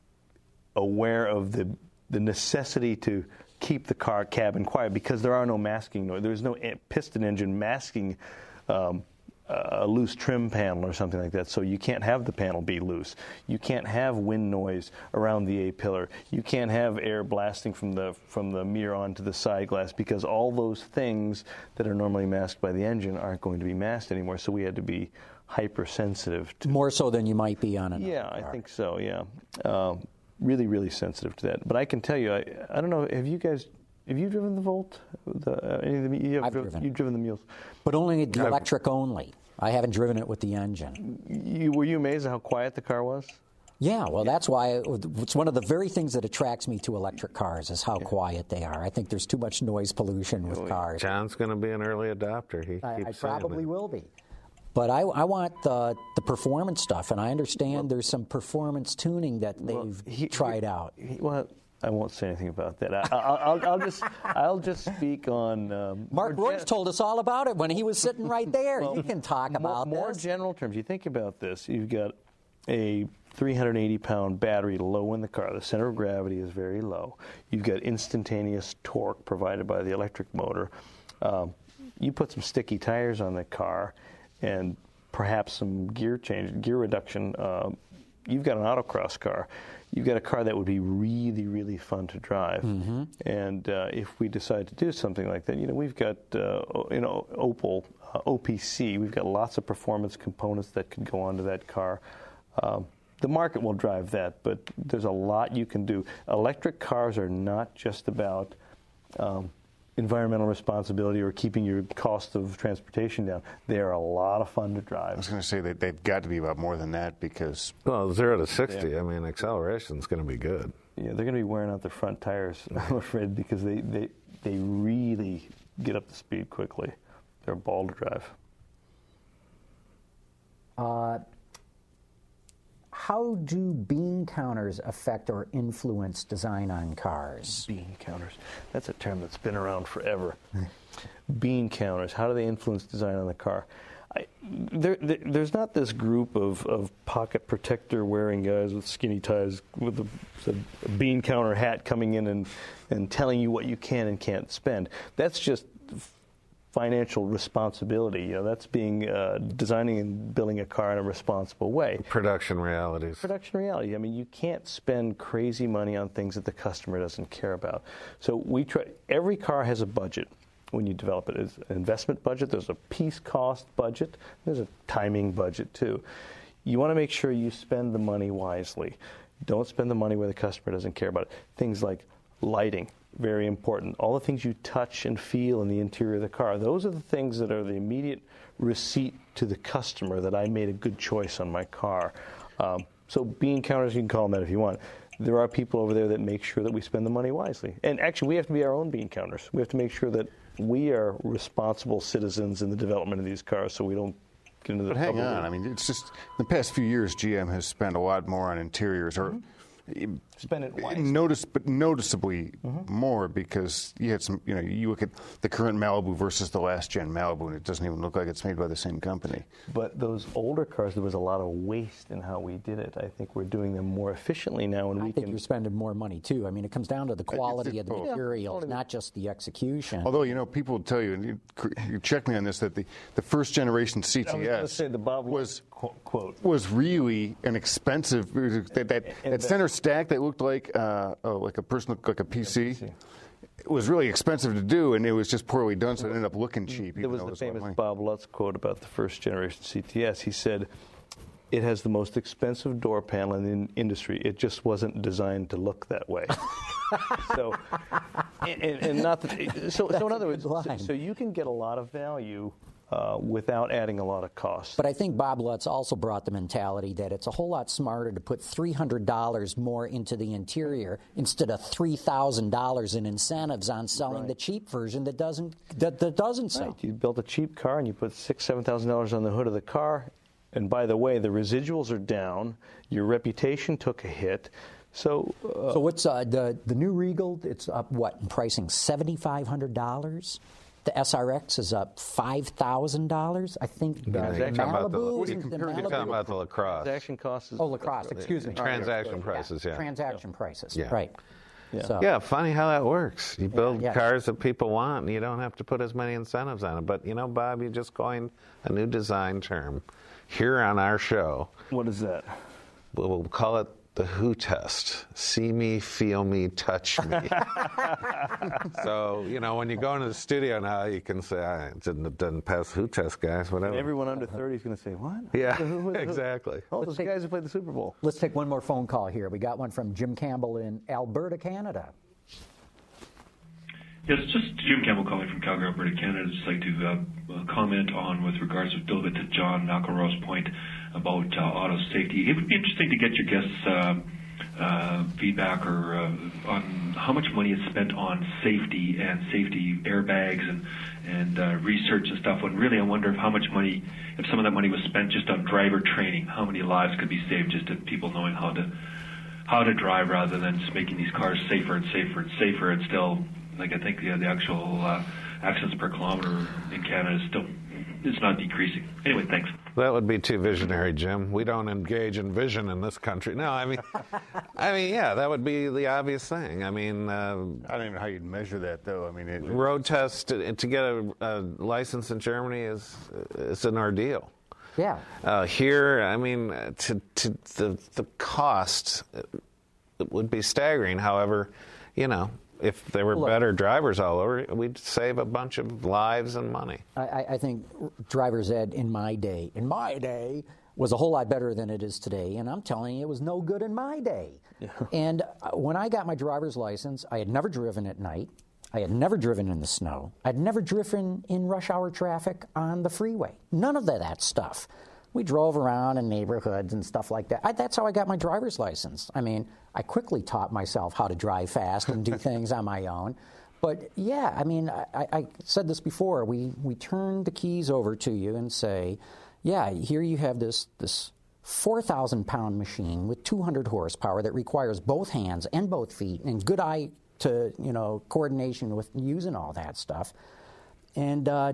aware of the the necessity to keep the car cabin quiet because there are no masking noise. There's no piston engine masking um, a loose trim panel or something like that, so you can't have the panel be loose. You can't have wind noise around the A-pillar. You can't have air blasting from the from the mirror onto the side glass because all those things that are normally masked by the engine aren't going to be masked anymore, so we had to be hypersensitive to more so than you might be on an Yeah, I think so, yeah. Um, really, really sensitive to that. But I can tell you, I, I don't know, have you guys, have you driven the Volt? The, uh, any of the, you have I've driven, driven You've driven the mules. But only the electric only. I haven't driven it with the engine. You, were you amazed at how quiet the car was? Yeah, well, that's why it's one of the very things that attracts me to electric cars is how yeah. quiet they are. I think there's too much noise pollution with cars. John's going to be an early adopter. He I, keeps I probably it. will be. But I, I want the, the performance stuff, and I understand well, there's some performance tuning that they've well, he, tried he, out. He, well, I won't say anything about that. I, I'll, I'll, I'll just I'll just speak on. Um, Mark Royce gen- told us all about it when he was sitting right there. Well, you can talk about more, this. More general terms. You think about this. You've got a three hundred eighty pound battery low in the car. The center of gravity is very low. You've got instantaneous torque provided by the electric motor. Um, you put some sticky tires on the car and perhaps some gear change, gear reduction, uh, you've got an autocross car. You've got a car that would be really, really fun to drive. Mm-hmm. And uh, if we decide to do something like that, you know, we've got, uh, you know, Opel, uh, O P C. We've got lots of performance components that could go onto that car. Um, the market will drive that, but there's a lot you can do. Electric cars are not just about um, environmental responsibility or keeping your cost of transportation down. They are a lot of fun to drive. I was going to say that they've got to be about more than that because... Well, zero to sixty, yeah. I mean, acceleration's going to be good. Yeah, they're going to be wearing out their front tires, I'm afraid, because they, they, they really get up to speed quickly. They're a ball to drive. Uh, how do bean counters affect or influence design on cars? Bean counters. That's a term that's been around forever. Bean counters. How do they influence design on the car? I, there, there, there's not this group of, of pocket protector wearing guys with skinny ties with a, a bean counter hat coming in and, and telling you what you can and can't spend. That's just financial responsibility. You know, that's being uh, designing and building a car in a responsible way. Production realities. Production reality. I mean, you can't spend crazy money on things that the customer doesn't care about. So we try. Every car has a budget when you develop it. There's an investment budget. There's a piece cost budget. There's a timing budget too. You want to make sure you spend the money wisely. Don't spend the money where the customer doesn't care about it. Things like lighting. Very important. All the things you touch and feel in the interior of the car, those are the things that are the immediate receipt to the customer that I made a good choice on my car. Um, so bean counters, you can call them that if you want. There are people over there that make sure that we spend the money wisely. And actually, we have to be our own bean counters. We have to make sure that we are responsible citizens in the development of these cars so we don't get into the But hang trouble. on. I mean, it's just, in the past few years, G M has spent a lot more on interiors, or Mm-hmm. Spend it wisely. Notice, but noticeably Mm-hmm. more because you had some, you know, you look at the current Malibu versus the last gen Malibu, and it doesn't even look like it's made by the same company. But those older cars, there was a lot of waste in how we did it. I think we're doing them more efficiently now, and I we think can. you're spending more money too. I mean, it comes down to the quality of the both. materials, Yeah. not just the execution. Although, you know, people will tell you, and you, you check me on this, that the, the first generation C T S I was going to say the Bob was qu- quote was really an expensive that that, And that the- center stack that looked like uh, oh, like a personal like a P C. It was really expensive to do, and it was just poorly done, so it ended up looking cheap. There even was though the it was a lot of famous money. Bob Lutz quote about the first generation C T S. He said, "It has the most expensive door panel in the industry. It just wasn't designed to look that way." so, and, and not that, so, so in other words, so, so you can get a lot of value uh, without adding a lot of cost. But I think Bob Lutz also brought the mentality that it's a whole lot smarter to put three hundred dollars more into the interior instead of three thousand dollars in incentives on selling right. the cheap version that doesn't that, that doesn't sell. Right. You built a cheap car and you put six, seven thousand dollars on the hood of the car, and by the way, the residuals are down. Your reputation took a hit. So, uh, so what's uh, the the new Regal? It's up what in pricing? Seventy five hundred dollars. The S R X is up five thousand dollars. I think Yeah, you're talking about the- Malibu. you're is the You're talking Malibu- about the lacrosse. transaction costs is Oh, lacrosse. Excuse me. Transaction prices, yeah. Transaction prices. Yeah. Right. Yeah. So, Yeah, funny how that works. You build yeah. cars that people want, and you don't have to put as many incentives on it. But, you know, Bob, you just coined a new design term here on our show. What is that? We'll we'll call it the Who test. See me, feel me, touch me. So, you know, when you go into the studio now, you can say, I it didn't, it didn't pass the Who test, guys, whatever. Everyone under thirty is going to say, what? Yeah, Who- who- who- exactly. Oh, those take- guys who played the Super Bowl. let's take one more phone call here. We got one from Jim Campbell in Alberta, Canada. Yes, just Jim Campbell calling from Calgary, Alberta, Canada. I'd just like to uh, comment on, with regards to a little bit to John McElroy's point about uh, auto safety. It would be interesting to get your guests' uh, uh, feedback or uh, on how much money is spent on safety and safety airbags and and uh, research and stuff. When really, I wonder if how much money, if some of that money was spent just on driver training, how many lives could be saved just to people knowing how to how to drive rather than just making these cars safer and safer and safer and still. Like I think the, the actual uh, accidents per kilometer in Canada is still it's not decreasing. Anyway, thanks. That would be too visionary, Jim. We don't engage in vision in this country. No, I mean, I mean, yeah, that would be the obvious thing. I mean, uh, I don't even know how you'd measure that, though. I mean, it, road test to, to get a, a license in Germany is it's an ordeal. Yeah. Uh, here, I mean, to, to the the cost it would be staggering. However, you know. If there were Look, better drivers all over, we'd save a bunch of lives and money. I, I think driver's ed in my day, in my day, was a whole lot better than it is today. And I'm telling you, it was no good in my day. Yeah. And when I got my driver's license, I had never driven at night. I had never driven in the snow. I'd never driven in rush hour traffic on the freeway. None of that, that stuff. We drove around in neighborhoods and stuff like that. I, that's how I got my driver's license. I mean, I quickly taught myself how to drive fast and do things on my own. But yeah, I mean, I, I said this before. We we turn the keys over to you and say, yeah, here you have this this four thousand pound machine with two hundred horsepower that requires both hands and both feet and good eye to, you know, coordination with using all that stuff. And uh,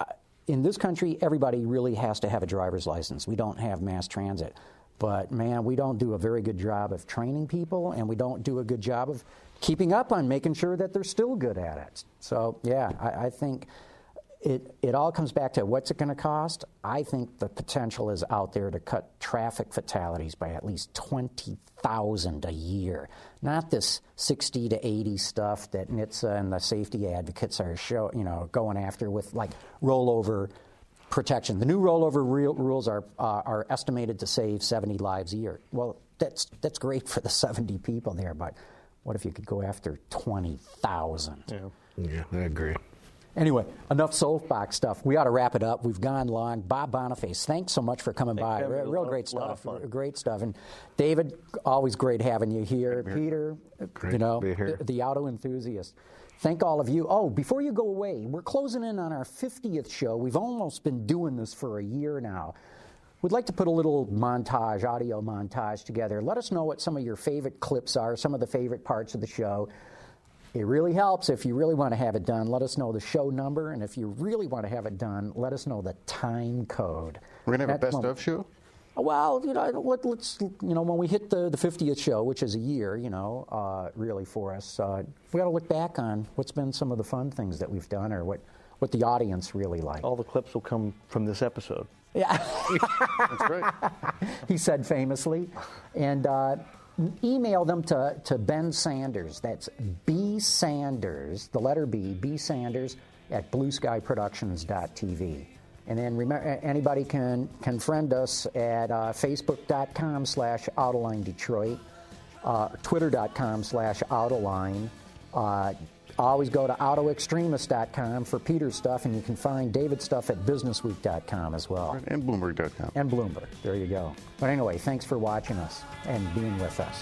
in this country, everybody really has to have a driver's license. We don't have mass transit. But, man, we don't do a very good job of training people, and we don't do a good job of keeping up on making sure that they're still good at it. So, yeah, I, I think it, it all comes back to what's it going to cost. I think the potential is out there to cut traffic fatalities by at least twenty thousand a year. Not this sixty to eighty stuff that N H T S A and the safety advocates are show, you know, going after with, like, rollover protection. The new rollover real rules are uh, are estimated to save seventy lives a year. Well, that's that's great for the seventy people there, but what if you could go after twenty thousand? Yeah. Yeah, I agree. Anyway, enough soapbox stuff. We ought to wrap it up. We've gone long. Bob Boniface, thanks so much for coming by. Thanks, Real, real Kevin. great A lot of stuff. fun. Great stuff. And David, always great having you here. Peter, Great you know, to be here. The, the auto enthusiast. Thank all of you. Oh, before you go away, we're closing in on our fiftieth show. We've almost been doing this for a year now. We'd like to put a little montage, audio montage together. Let us know what some of your favorite clips are, some of the favorite parts of the show. It really helps if you really want to have it done. Let us know the show number, and if you really want to have it done, let us know the time code. We're going to have That's a best when- of show? Well, you know, let, let's, you know, when we hit the, the fiftieth show, which is a year, you know, uh, really for us, uh, we got to look back on what's been some of the fun things that we've done or what, what the audience really liked. All the clips will come from this episode. Yeah. That's great. He said famously. And uh, email them to, to Ben Sanders. That's B Sanders, the letter B, B Sanders at blue sky productions dot t v. And then remember, anybody can, can friend us at uh, facebook.com slash Autoline Detroit, uh, twitter.com slash Autoline, uh, always go to auto extremist dot com for Peter's stuff, and you can find David's stuff at business week dot com as well. And Bloomberg dot com. And Bloomberg. There you go. But anyway, thanks for watching us and being with us.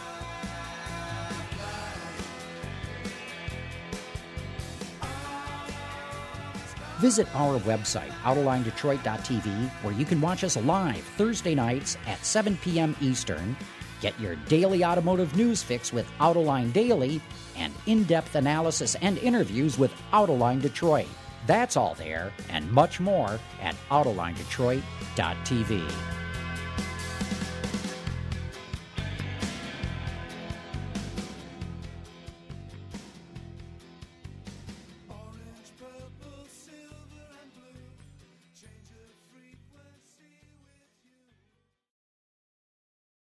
Visit our website, autoline detroit dot t v, where you can watch us live Thursday nights at seven p.m. Eastern. Get your daily automotive news fix with Autoline Daily and in-depth analysis and interviews with Autoline Detroit. That's all there and much more at autoline detroit dot t v.